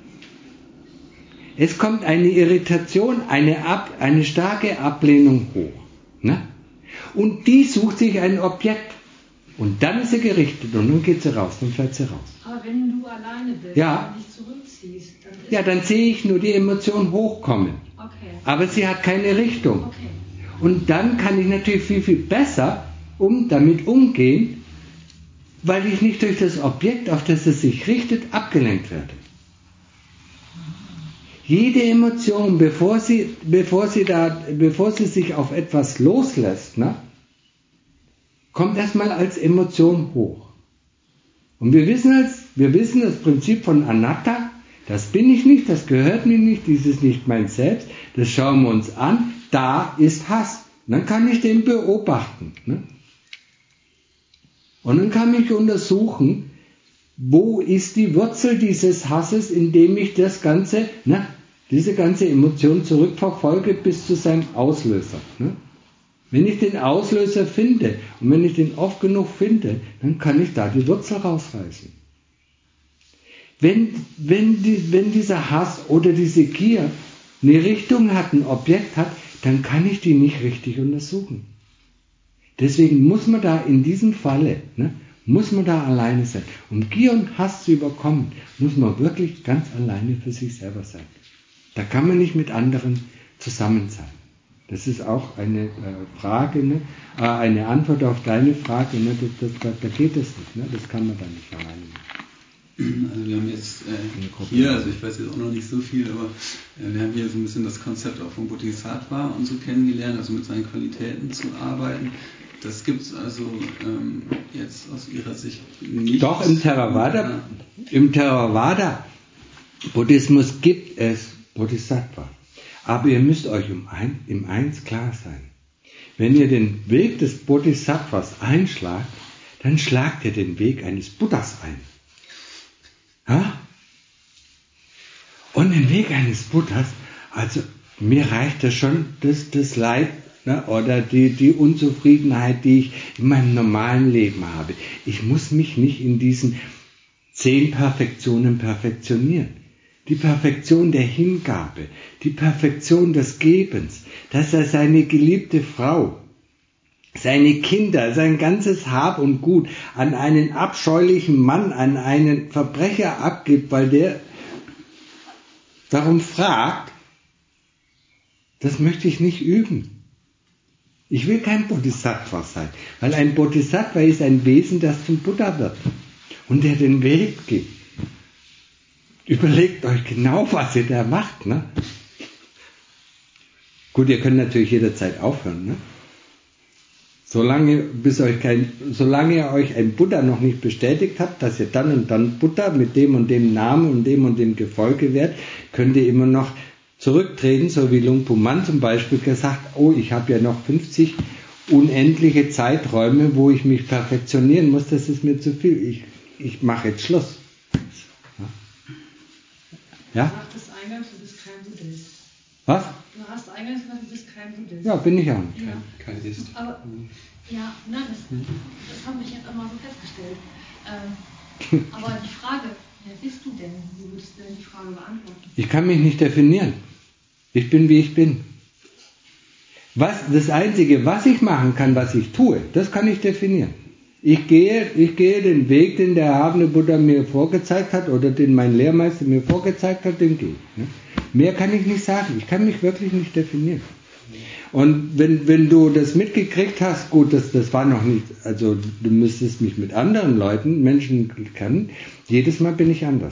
S2: Es kommt eine Irritation, eine, Ab, eine starke Ablehnung hoch. Ne? Und die sucht sich ein Objekt. Und dann ist sie gerichtet und dann geht sie raus, dann fährt sie raus.
S10: Aber wenn du alleine bist
S2: ja.
S10: und dich zurückziehst, dann ist
S2: ja, dann sehe ich nur die Emotion hochkommen.
S10: Okay.
S2: Aber sie hat keine Richtung.
S10: Okay.
S2: Und dann kann ich natürlich viel, viel besser um, damit umgehen, weil ich nicht durch das Objekt, auf das es sich richtet, abgelenkt werde. Jede Emotion, bevor sie, bevor sie, da, bevor sie sich auf etwas loslässt, ne, kommt erstmal als Emotion hoch. Und wir wissen, als, wir wissen das Prinzip von Anatta, das bin ich nicht, das gehört mir nicht, dies ist nicht mein Selbst, das schauen wir uns an, da ist Hass. Dann kann ich den beobachten. Ne? Und dann kann ich untersuchen, wo ist die Wurzel dieses Hasses, indem ich das Ganze, ne, diese ganze Emotion zurückverfolge bis zu seinem Auslöser. Ne? Wenn ich den Auslöser finde und wenn ich den oft genug finde, dann kann ich da die Wurzel rausreißen. Wenn, wenn, die, wenn dieser Hass oder diese Gier eine Richtung hat, ein Objekt hat, dann kann ich die nicht richtig untersuchen. Deswegen muss man da in diesem Falle, ne, muss man da alleine sein. Um Gier und Hass zu überkommen, muss man wirklich ganz alleine für sich selber sein. Da kann man nicht mit anderen zusammen sein. Das ist auch eine äh, Frage, ne, äh, eine Antwort auf deine Frage. Ne, das, das, da geht es nicht. Ne, das kann man da nicht alleine machen.
S8: Also wir haben jetzt äh, hier, also ich weiß jetzt auch noch nicht so viel, aber äh, wir haben hier so ein bisschen das Konzept auch von Bodhisattva und so kennengelernt, also mit seinen Qualitäten zu arbeiten. Das gibt es also ähm, jetzt aus Ihrer Sicht nicht.
S2: Doch, im Theravada, im Theravada Buddhismus gibt es Bodhisattva. Aber ihr müsst euch um ein, im Eins klar sein. Wenn ihr den Weg des Bodhisattvas einschlagt, dann schlagt ihr den Weg eines Buddhas ein. Ja? Und den Weg eines Buddhas, also mir reicht das schon, das, das Leid, ne, oder die, die Unzufriedenheit, die ich in meinem normalen Leben habe. Ich muss mich nicht in diesen zehn Perfektionen perfektionieren. Die Perfektion der Hingabe, die Perfektion des Gebens, dass er seine geliebte Frau, seine Kinder, sein ganzes Hab und Gut an einen abscheulichen Mann, an einen Verbrecher abgibt, weil der darum fragt, das möchte ich nicht üben. Ich will kein Bodhisattva sein, weil ein Bodhisattva ist ein Wesen, das zum Buddha wird und der den Weg geht. Überlegt euch genau, was ihr da macht. Ne? Gut, ihr könnt natürlich jederzeit aufhören. Ne? Solange, bis euch kein, solange ihr euch ein Buddha noch nicht bestätigt habt, dass ihr dann und dann Buddha mit dem und dem Namen und dem und dem Gefolge werdet, könnt ihr immer noch zurücktreten, so wie Luang Pu Man zum Beispiel gesagt, oh, ich habe ja noch fünfzig unendliche Zeiträume, wo ich mich perfektionieren muss, das ist mir zu viel. Ich, ich mache jetzt Schluss. Ja?
S10: Du sagtest eingangs, du bist kein Buddhist.
S2: Was?
S10: Du hast eingangs gesagt, du bist kein Buddhist.
S2: Ja, bin ich auch nicht.
S10: Ja.
S6: Kein Ist.
S10: Aber, ja, nein, das, das habe ich jetzt einmal so festgestellt. Ähm, aber die Frage, wer bist du denn? Wie würdest du denn die Frage beantworten?
S2: Ich kann mich nicht definieren. Ich bin, wie ich bin. Was, das Einzige, was ich machen kann, was ich tue, das kann ich definieren. Ich gehe, ich gehe den Weg, den der erhabene Buddha mir vorgezeigt hat oder den mein Lehrmeister mir vorgezeigt hat, den gehe ich. Ne? Mehr kann ich nicht sagen. Ich kann mich wirklich nicht definieren. Und wenn, wenn du das mitgekriegt hast, gut, das, das war noch nicht, also du müsstest mich mit anderen Leuten, Menschen kennen, jedes Mal bin ich anders.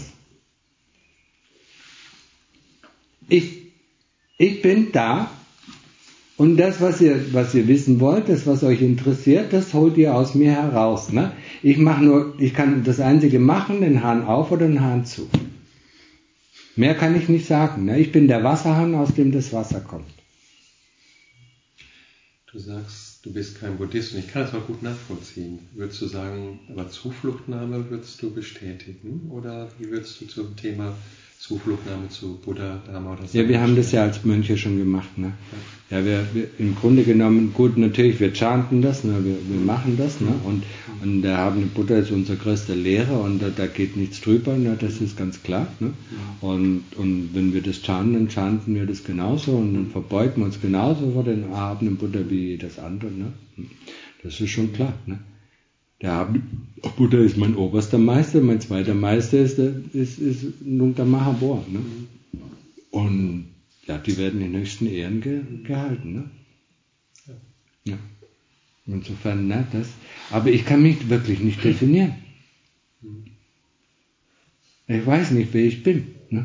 S2: Ich, ich bin da und das, was ihr, was ihr wissen wollt, das, was euch interessiert, das holt ihr aus mir heraus. Ne? Ich mache nur, ich kann das Einzige machen, den Hahn auf oder den Hahn zu. Mehr kann ich nicht sagen. Ne? Ich bin der Wasserhahn, aus dem das Wasser kommt.
S6: Du sagst, du bist kein Buddhist und ich kann das auch gut nachvollziehen. Würdest du sagen, aber Zufluchtnahme würdest du bestätigen? Oder wie würdest du zum Thema Zufluchtnahme zu Buddha, Dharma oder so?
S2: Ja, wir haben das ja als Mönche schon gemacht. Ne? Ja, wir, wir im Grunde genommen, gut, natürlich, wir chanten das, ne? wir, wir machen das. Ne? Und, und der erhabene Buddha ist unser größter Lehrer und da, da geht nichts drüber, ne? Das ist ganz klar. Ne? Und, und wenn wir das chanten, dann chanten wir das genauso und dann verbeugen wir uns genauso vor den erhabenen Buddha wie das andere. Ne? Das ist schon klar. Ne? Der erhabene Buddha ist mein oberster Meister, mein zweiter Meister ist, ist, ist Nungta Mahabor. Ne? Und ja, die werden in höchsten Ehren ge, gehalten. Ne? Ja. Insofern, ne, das. Aber ich kann mich wirklich nicht definieren. Ich weiß nicht, wer ich bin. Ne?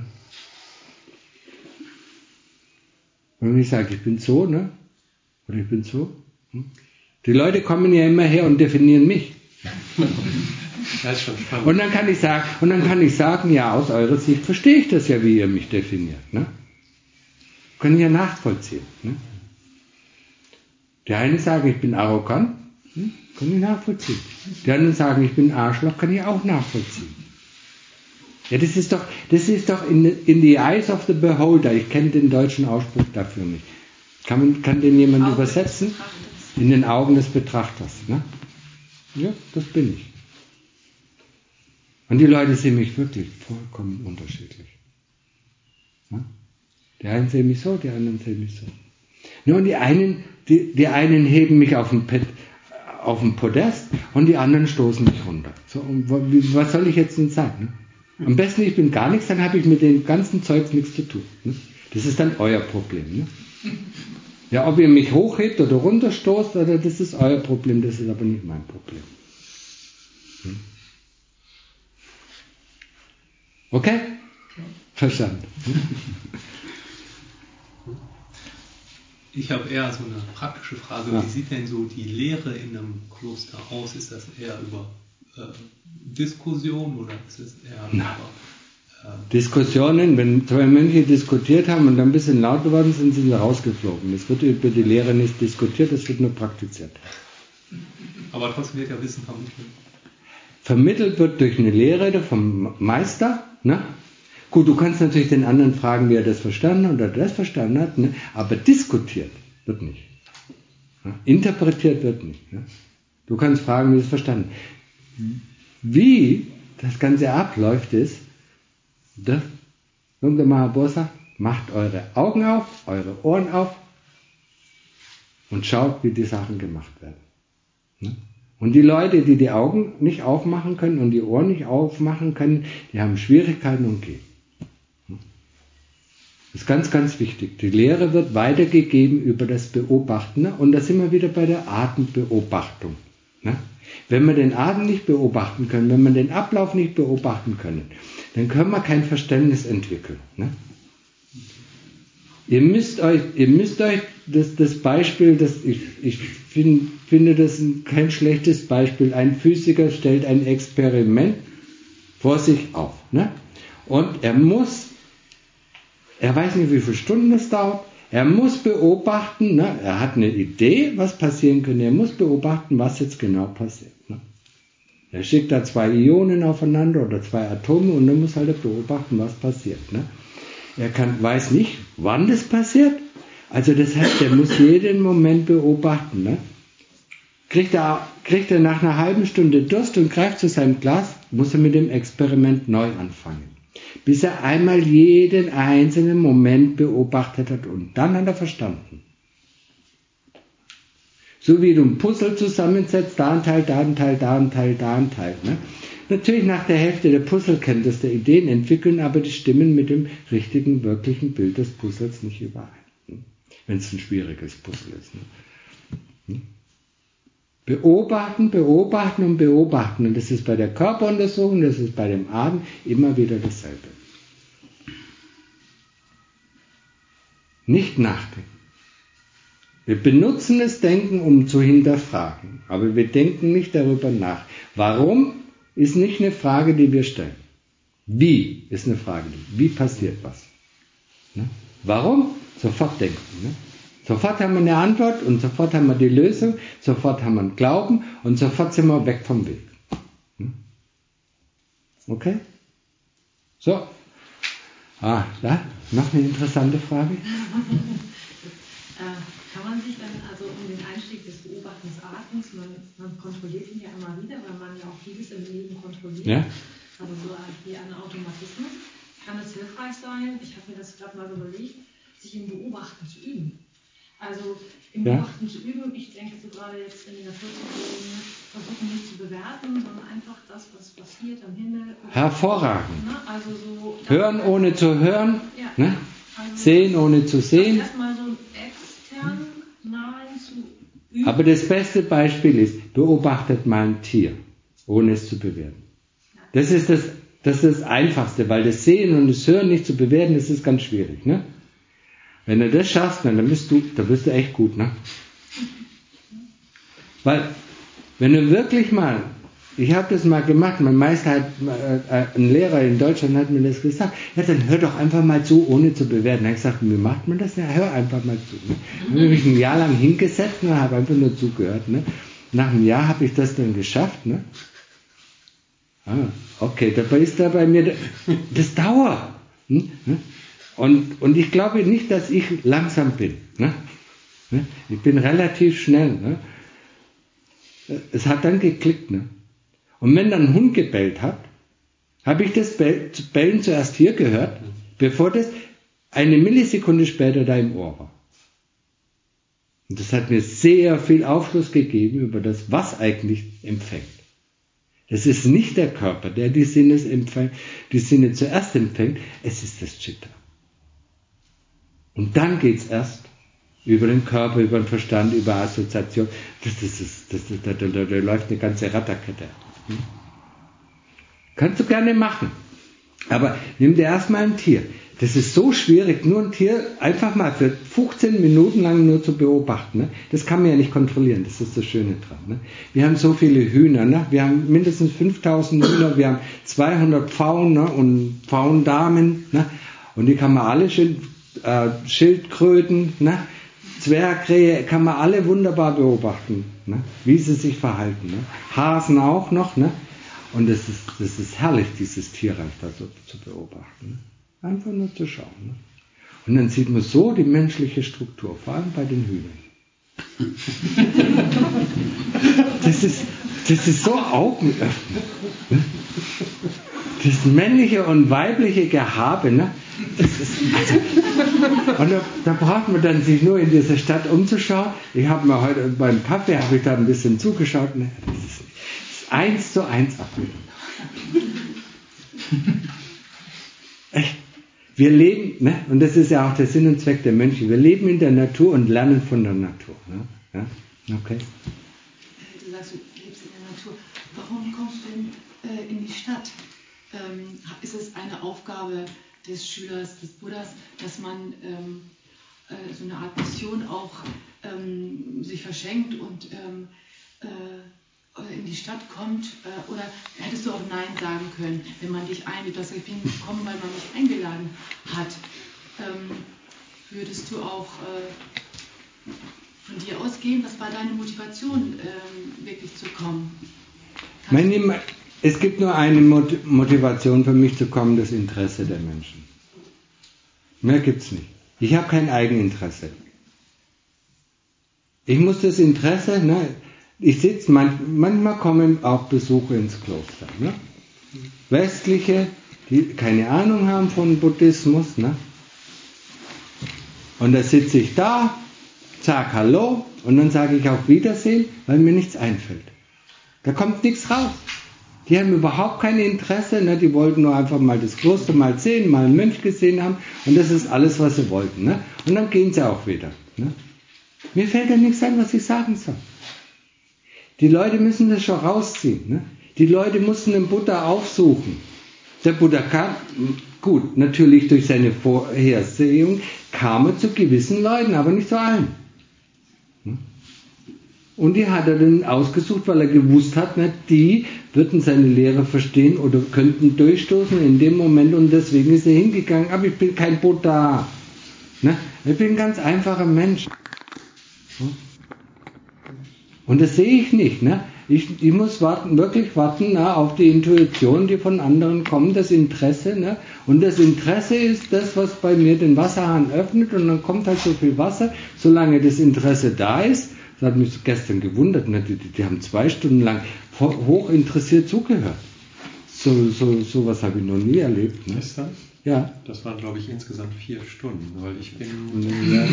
S2: Wenn ich sage, ich bin so, ne? Oder ich bin so. Hm? Die Leute kommen ja immer her und definieren mich.
S6: Das ist schon spannend.
S2: Und dann kann ich sagen, und dann kann ich sagen, ja, aus eurer Sicht verstehe ich das ja, wie ihr mich definiert. Ne? Können ja nachvollziehen. Ne? Die einen sagen, ich bin arrogant, hm? Kann ich nachvollziehen. Die anderen sagen, ich bin Arschloch, kann ich auch nachvollziehen. Ja, das ist doch, das ist doch in, in the eyes of the beholder. Ich kenne den deutschen Ausspruch dafür nicht. Kann, man, kann den jemand Augen übersetzen? In den Augen des Betrachters. Ne? Ja, das bin ich. Und die Leute sehen mich wirklich vollkommen unterschiedlich. Ja? Die einen sehen mich so, die anderen sehen mich so. Ja, und die einen, die, die einen heben mich auf den, Pet, auf den Podest und die anderen stoßen mich runter. So, und was soll ich jetzt denn sagen? Ne? Am besten, ich bin gar nichts, dann habe ich mit dem ganzen Zeugs nichts zu tun. Ne? Das ist dann euer Problem. Ne? Ja, ob ihr mich hochhebt oder runterstoßt, oder das ist euer Problem, das ist aber nicht mein Problem. Hm? Okay? Verstanden.
S11: Ich habe eher so eine praktische Frage.
S2: Ja.
S11: Wie sieht denn so die Lehre in einem Kloster aus? Ist das eher über äh, Diskussion oder ist es eher
S2: Na.
S11: über...
S2: Diskussionen, wenn zwei Mönche diskutiert haben und dann ein bisschen laut geworden sind, sind sie rausgeflogen. Es wird über die Lehre nicht diskutiert, es wird nur praktiziert.
S11: Aber trotzdem wird ja Wissen vermittelt.
S2: Vermittelt wird durch eine Lehre vom Meister. Ne? Gut, du kannst natürlich den anderen fragen, wie er das verstanden oder das verstanden hat, ne? Aber diskutiert wird nicht. Ne? Interpretiert wird nicht. Ne? Du kannst fragen, wie es verstanden hat. Wie das Ganze abläuft ist, das, Nungta Mahabor sagt, macht eure Augen auf, eure Ohren auf und schaut, wie die Sachen gemacht werden. Ne? Und die Leute, die die Augen nicht aufmachen können und die Ohren nicht aufmachen können, die haben Schwierigkeiten und gehen. Das ist ganz, ganz wichtig. Die Lehre wird weitergegeben über das Beobachten. Ne? Und da sind wir wieder bei der Atembeobachtung. Ne? Wenn wir den Atem nicht beobachten können, wenn wir den Ablauf nicht beobachten können, dann können wir kein Verständnis entwickeln. Ne? Ihr müsst euch, ihr müsst euch das, das Beispiel, das ich, ich find, finde das ein, kein schlechtes Beispiel. Ein Physiker stellt ein Experiment vor sich auf. Ne? Und er muss, er weiß nicht, wie viele Stunden es dauert, er muss beobachten, ne? Er hat eine Idee, was passieren könnte, er muss beobachten, was jetzt genau passiert. Ne? Er schickt da zwei Ionen aufeinander oder zwei Atome und dann muss halt beobachten, was passiert. Ne? Er kann, weiß nicht, wann das passiert. Also das heißt, er muss jeden Moment beobachten. Ne? Kriegt er, kriegt er nach einer halben Stunde Durst und greift zu seinem Glas, muss er mit dem Experiment neu anfangen. Bis er einmal jeden einzelnen Moment beobachtet hat und dann hat er verstanden. So wie du ein Puzzle zusammensetzt, da ein Teil, da ein Teil, da ein Teil, da ein Teil. Ne? Natürlich nach der Hälfte der Puzzlekenntnis der Ideen entwickeln, aber die stimmen mit dem richtigen, wirklichen Bild des Puzzles nicht überein. Ne? Wenn es ein schwieriges Puzzle ist. Ne? Beobachten, beobachten und beobachten. Und das ist bei der Körperuntersuchung, das ist bei dem Atem immer wieder dasselbe. Nicht nachdenken. Wir benutzen das Denken, um zu hinterfragen, aber wir denken nicht darüber nach. Warum ist nicht eine Frage, die wir stellen. Wie ist eine Frage, wie passiert was. Ne? Warum? Sofort denken. Ne? Sofort haben wir eine Antwort und sofort haben wir die Lösung, sofort haben wir einen Glauben und sofort sind wir weg vom Weg. Okay? So. Ah, da, noch eine interessante Frage.
S10: äh, kann man sich dann also um den Einstieg des Beobachtens des Atems, man, man kontrolliert ihn ja immer wieder, weil man ja auch vieles im Leben kontrolliert, ja? Also so wie ein Automatismus, kann es hilfreich sein, ich habe mir das gerade mal überlegt, sich im Beobachten zu üben. Also im ja. Beobachten zu üben, ich denke so gerade jetzt in die Natur zu gehen, versuchen nicht zu bewerten, sondern einfach das, was passiert am Himmel.
S2: Hervorragend.
S10: Ne? Also so,
S2: hören ohne zu hören,
S10: ja.
S2: ne?
S10: Also
S2: sehen ohne zu sehen.
S10: Erstmal so extern nahen zu üben.
S2: Aber das beste Beispiel ist, beobachtet mal ein Tier, ohne es zu bewerten. Das ist das, das ist das Einfachste, weil das Sehen und das Hören nicht zu bewerten, das ist ganz schwierig. Ne? Wenn du das schaffst, dann bist du, dann bist du echt gut, ne? Weil, wenn du wirklich mal, ich habe das mal gemacht, mein Meister hat, äh, ein Lehrer in Deutschland hat mir das gesagt, ja, dann hör doch einfach mal zu, ohne zu bewerten. Da habe ich gesagt, wie macht man das? Ja, hör einfach mal zu. Ne? Dann habe ich mich ein Jahr lang hingesetzt und habe einfach nur zugehört. Ne? Nach einem Jahr habe ich das dann geschafft. Ne? Ah, okay, dabei ist da bei mir, das dauert. Hm? Und, und ich glaube nicht, dass ich langsam bin. Ne? Ich bin relativ schnell. Ne? Es hat dann geklickt. Ne? Und wenn dann ein Hund gebellt hat, habe ich das Bellen zuerst hier gehört, bevor das eine Millisekunde später da im Ohr war. Und das hat mir sehr viel Aufschluss gegeben über das, was eigentlich empfängt. Es ist nicht der Körper, der die Sinne, die Sinne zuerst empfängt, es ist das Chitta. Und dann geht es erst über den Körper, über den Verstand, über Assoziation. Das, das, das, das, das, da, da, da läuft eine ganze Ratterkette. Hm? Kannst du gerne machen. Aber nimm dir erstmal ein Tier. Das ist so schwierig, nur ein Tier einfach mal für fünfzehn Minuten lang nur zu beobachten. Ne? Das kann man ja nicht kontrollieren, das ist das Schöne dran. Ne? Wir haben so viele Hühner, ne? Wir haben mindestens fünftausend Hühner, wir haben zweihundert Pfauen, ne? Und Pfauendamen, ne? Und die kann man alle schön, äh, Schildkröten, ne? Zwergkrähe, kann man alle wunderbar beobachten, ne? Wie sie sich verhalten. Ne? Hasen auch noch. Ne? Und es ist, das ist herrlich, dieses Tierreich da so zu beobachten. Ne? Einfach nur zu schauen. Ne? Und dann sieht man so die menschliche Struktur, vor allem bei den Hühnern. Das ist, das ist so augenöffnend. Ne? Das männliche und weibliche Gehabe, ne? Das ist, also, und da, da braucht man dann sich nur in dieser Stadt umzuschauen. Ich habe mir heute beim Kaffee habe ich da ein bisschen zugeschaut. Ne? Das ist, das ist eins zu eins abgebildet. Echt? Wir leben, ne? Und das ist ja auch der Sinn und Zweck der Menschen. Wir leben in der Natur und lernen von der Natur. Ne? Ja? Okay.
S7: Du sagst, du lebst in der Natur. Warum kommst du denn äh, in die Stadt? Ähm, ist es eine Aufgabe des Schülers, des Buddhas, dass man ähm, äh, so eine Art Mission auch ähm, sich verschenkt und ähm, äh, in die Stadt kommt? Äh, oder hättest du auch Nein sagen können, wenn man dich einlädt? Du hast gesagt, ich bin gekommen, weil man mich eingeladen hat. Ähm, würdest du auch äh, von dir ausgehen? Was war deine Motivation, ähm, wirklich zu kommen?
S2: Meine, es gibt nur eine Motivation für mich zu kommen, das Interesse der Menschen. Mehr gibt es nicht. Ich habe kein Eigeninteresse. Ich muss das Interesse, ne, ich sitze, man, manchmal kommen auch Besucher ins Kloster. Ne? Westliche, die keine Ahnung haben von Buddhismus. Ne? Und da sitze ich da, sage Hallo und dann sage ich auf Wiedersehen, weil mir nichts einfällt. Da kommt nichts raus. Die haben überhaupt kein Interesse, ne? Die wollten nur einfach mal das Kloster mal sehen, mal einen Mönch gesehen haben und das ist alles, was sie wollten. Ne? Und dann gehen sie auch wieder. Ne? Mir fällt ja nichts ein, was ich sagen soll. Die Leute müssen das schon rausziehen. Ne? Die Leute mussten den Buddha aufsuchen. Der Buddha kam, gut, natürlich durch seine Vorhersehung, kam er zu gewissen Leuten, aber nicht zu allen. Und die hat er dann ausgesucht, weil er gewusst hat, ne, die würden seine Lehre verstehen oder könnten durchstoßen in dem Moment und deswegen ist er hingegangen. Aber ich bin kein Buddha. Ne? Ich bin ein ganz einfacher Mensch. Und das sehe ich nicht. Ne? Ich, ich muss warten, wirklich warten na, auf die Intuition, die von anderen kommt, das Interesse. Ne? Und das Interesse ist das, was bei mir den Wasserhahn öffnet und dann kommt halt so viel Wasser, solange das Interesse da ist. Das hat mich gestern gewundert, ne? die, die, die haben zwei Stunden lang hoch interessiert zugehört. So, so, so was habe ich noch nie erlebt. Ne?
S6: Ist das?
S2: Ja.
S6: Das waren, glaube ich, insgesamt vier Stunden, weil ich bin...
S2: Ja.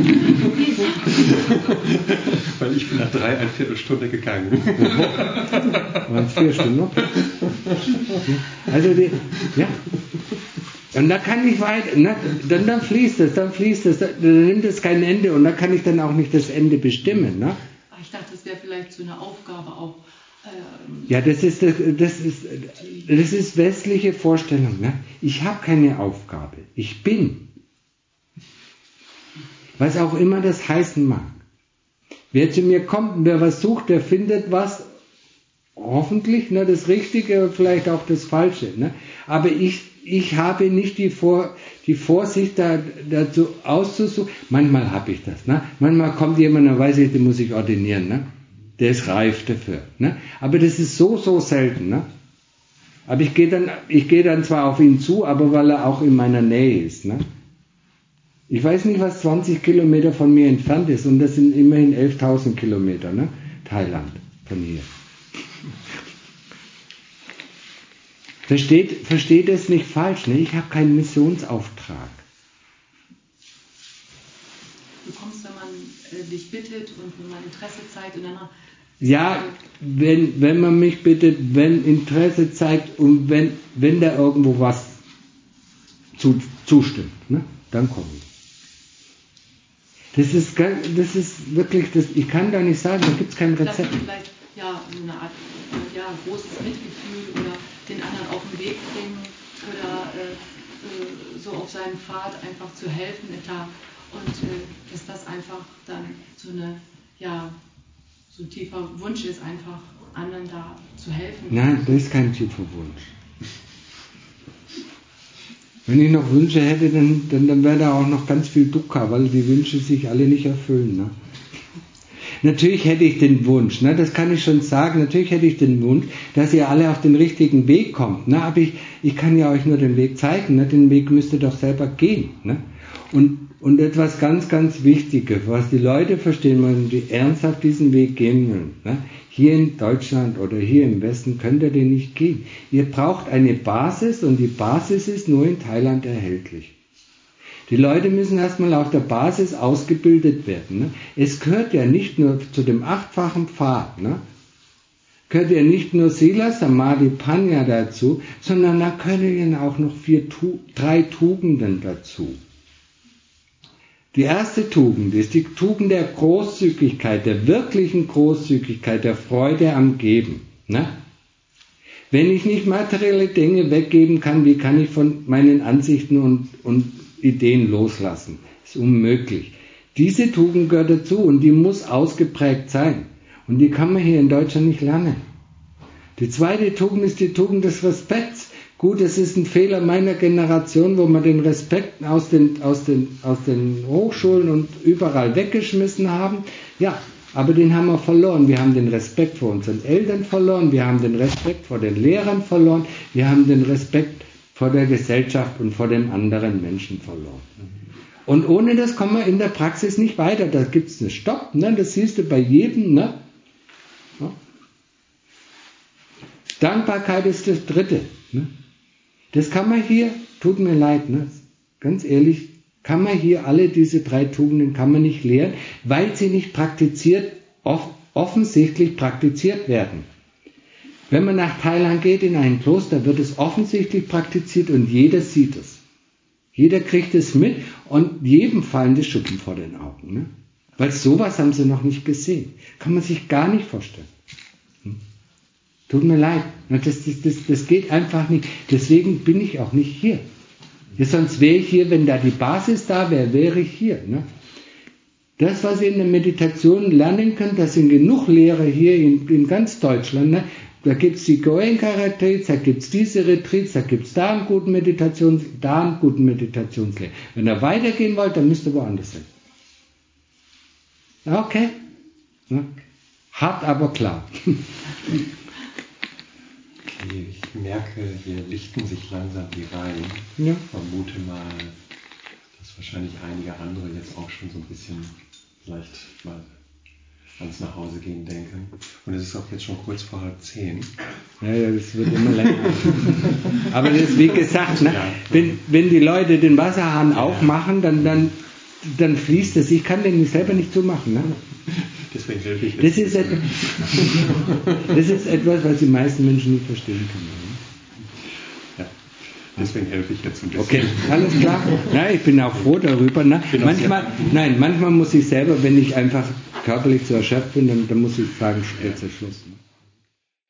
S6: weil ich bin nach drei, eine Viertelstunde gegangen.
S2: Waren es vier Stunden noch? Also, die, ja. Und da kann ich weiter, na, dann, dann fließt es, dann fließt es, dann, dann nimmt es kein Ende und da kann ich dann auch nicht das Ende bestimmen. Ne?
S7: Ich dachte, das wäre vielleicht so eine Aufgabe auch.
S2: Ja, das ist, das, das ist, das ist westliche Vorstellung. Ne? Ich habe keine Aufgabe. Ich bin. Was auch immer das heißen mag. Wer zu mir kommt und wer was sucht, der findet was, hoffentlich, ne, das Richtige und vielleicht auch das Falsche. Ne? Aber ich, ich habe nicht die, Vor, die Vorsicht, da, dazu auszusuchen. Manchmal habe ich das. Ne? Manchmal kommt jemand, dann weiß ich, den muss ich ordinieren. Ne? Der ist reif dafür. Ne? Aber das ist so, so selten. Ne? Aber ich gehe dann, ich gehe dann zwar auf ihn zu, aber weil er auch in meiner Nähe ist. Ne? Ich weiß nicht, was zwanzig Kilometer von mir entfernt ist und das sind immerhin elftausend Kilometer, ne? Thailand von hier. Versteht, versteht es nicht falsch, ne? Ich habe keinen Missionsauftrag.
S7: Du kommst, wenn man äh, dich bittet und wenn man Interesse zeigt und dann...
S2: Ja, wenn, wenn man mich bittet, wenn Interesse zeigt und wenn, wenn da irgendwo was zu, zustimmt, ne? Dann komme ich. Das ist, das ist wirklich, das, ich kann da nicht sagen, da gibt es kein Rezept.
S7: Vielleicht ja, eine Art ja, großes Mitgefühl oder den anderen auf den Weg bringen oder äh, so auf seinen Pfad einfach zu helfen. Da. Und äh, dass das einfach dann so, eine, ja, so ein tiefer Wunsch ist, einfach anderen da zu helfen.
S2: Nein, das ist kein tiefer Wunsch. Wenn ich noch Wünsche hätte, dann, dann, dann wäre da auch noch ganz viel Dukkha, weil die Wünsche sich alle nicht erfüllen. Ne? Natürlich hätte ich den Wunsch, ne? Das kann ich schon sagen, natürlich hätte ich den Wunsch, dass ihr alle auf den richtigen Weg kommt. Ne? Aber ich, ich kann ja euch nur den Weg zeigen, ne? Den Weg müsst ihr doch selber gehen. Ne? Und, und etwas ganz, ganz Wichtiges, was die Leute verstehen wollen, die ernsthaft diesen Weg gehen wollen. Ne? Hier in Deutschland oder hier im Westen könnt ihr den nicht gehen. Ihr braucht eine Basis und die Basis ist nur in Thailand erhältlich. Die Leute müssen erstmal auf der Basis ausgebildet werden. Ne? Es gehört ja nicht nur zu dem achtfachen Pfad, ne? Gehört ja nicht nur Sila, Samadhi, Panya dazu, sondern da können auch noch vier, drei Tugenden dazu. Die erste Tugend ist die Tugend der Großzügigkeit, der wirklichen Großzügigkeit, der Freude am Geben. Ne? Wenn ich nicht materielle Dinge weggeben kann, wie kann ich von meinen Ansichten und, und Ideen loslassen? Das ist unmöglich. Diese Tugend gehört dazu und die muss ausgeprägt sein. Und die kann man hier in Deutschland nicht lernen. Die zweite Tugend ist die Tugend des Respekts. Gut, es ist ein Fehler meiner Generation, wo wir den Respekt aus den, aus den, aus den Hochschulen und überall weggeschmissen haben. Ja, aber den haben wir verloren. Wir haben den Respekt vor unseren Eltern verloren, wir haben den Respekt vor den Lehrern verloren, wir haben den Respekt vor der Gesellschaft und vor den anderen Menschen verloren. Und ohne das kommen wir in der Praxis nicht weiter. Da gibt es einen Stopp, ne? Das siehst du bei jedem. Ne? Ja. Dankbarkeit ist das Dritte. Ne? Das kann man hier, tut mir leid, ne? Ganz ehrlich, kann man hier alle diese drei Tugenden kann man nicht lehren, weil sie nicht praktiziert, off, offensichtlich praktiziert werden. Wenn man nach Thailand geht in ein Kloster, wird es offensichtlich praktiziert und jeder sieht es. Jeder kriegt es mit und jedem fallen die Schuppen vor den Augen. Ne? Weil sowas haben sie noch nicht gesehen. Kann man sich gar nicht vorstellen. Hm? Tut mir leid, das, das, das, das geht einfach nicht. Deswegen bin ich auch nicht hier. Ja, sonst wäre ich hier, wenn da die Basis da wäre, wäre ich hier. Ne? Das, was ihr in der Meditation lernen könnt, das sind genug Lehrer hier in, in ganz Deutschland. Ne? Da gibt es die Goenka-Retreats, da gibt es diese Retreats, da gibt es da einen guten Meditations, da einen guten Meditationslehrer. Wenn ihr weitergehen wollt, dann müsst ihr woanders hin. Okay. Ja. Hart, aber klar.
S6: Okay, ich merke, hier lichten sich langsam die Reihen.
S2: Ja.
S6: Ich vermute mal, dass wahrscheinlich einige andere jetzt auch schon so ein bisschen vielleicht mal ans Nachhausegehen denken. Und es ist auch jetzt schon kurz vor halb zehn.
S2: Ja, ja, das wird immer länger. Aber das ist wie gesagt, ne, wenn, wenn die Leute den Wasserhahn aufmachen, dann, dann, dann fließt es. Ich kann den selber nicht zumachen. Ne?
S6: Deswegen helfe ich jetzt.
S2: Das ist, etwas, das ist etwas, was die meisten Menschen nicht verstehen können.
S6: Ja, deswegen helfe ich jetzt ein bisschen.
S2: Okay, alles klar. Ja, ich bin auch froh darüber. Ne? Manchmal, nein, manchmal muss ich selber, wenn ich einfach körperlich zu erschöpft bin, dann, dann muss ich sagen, jetzt ist Schluss.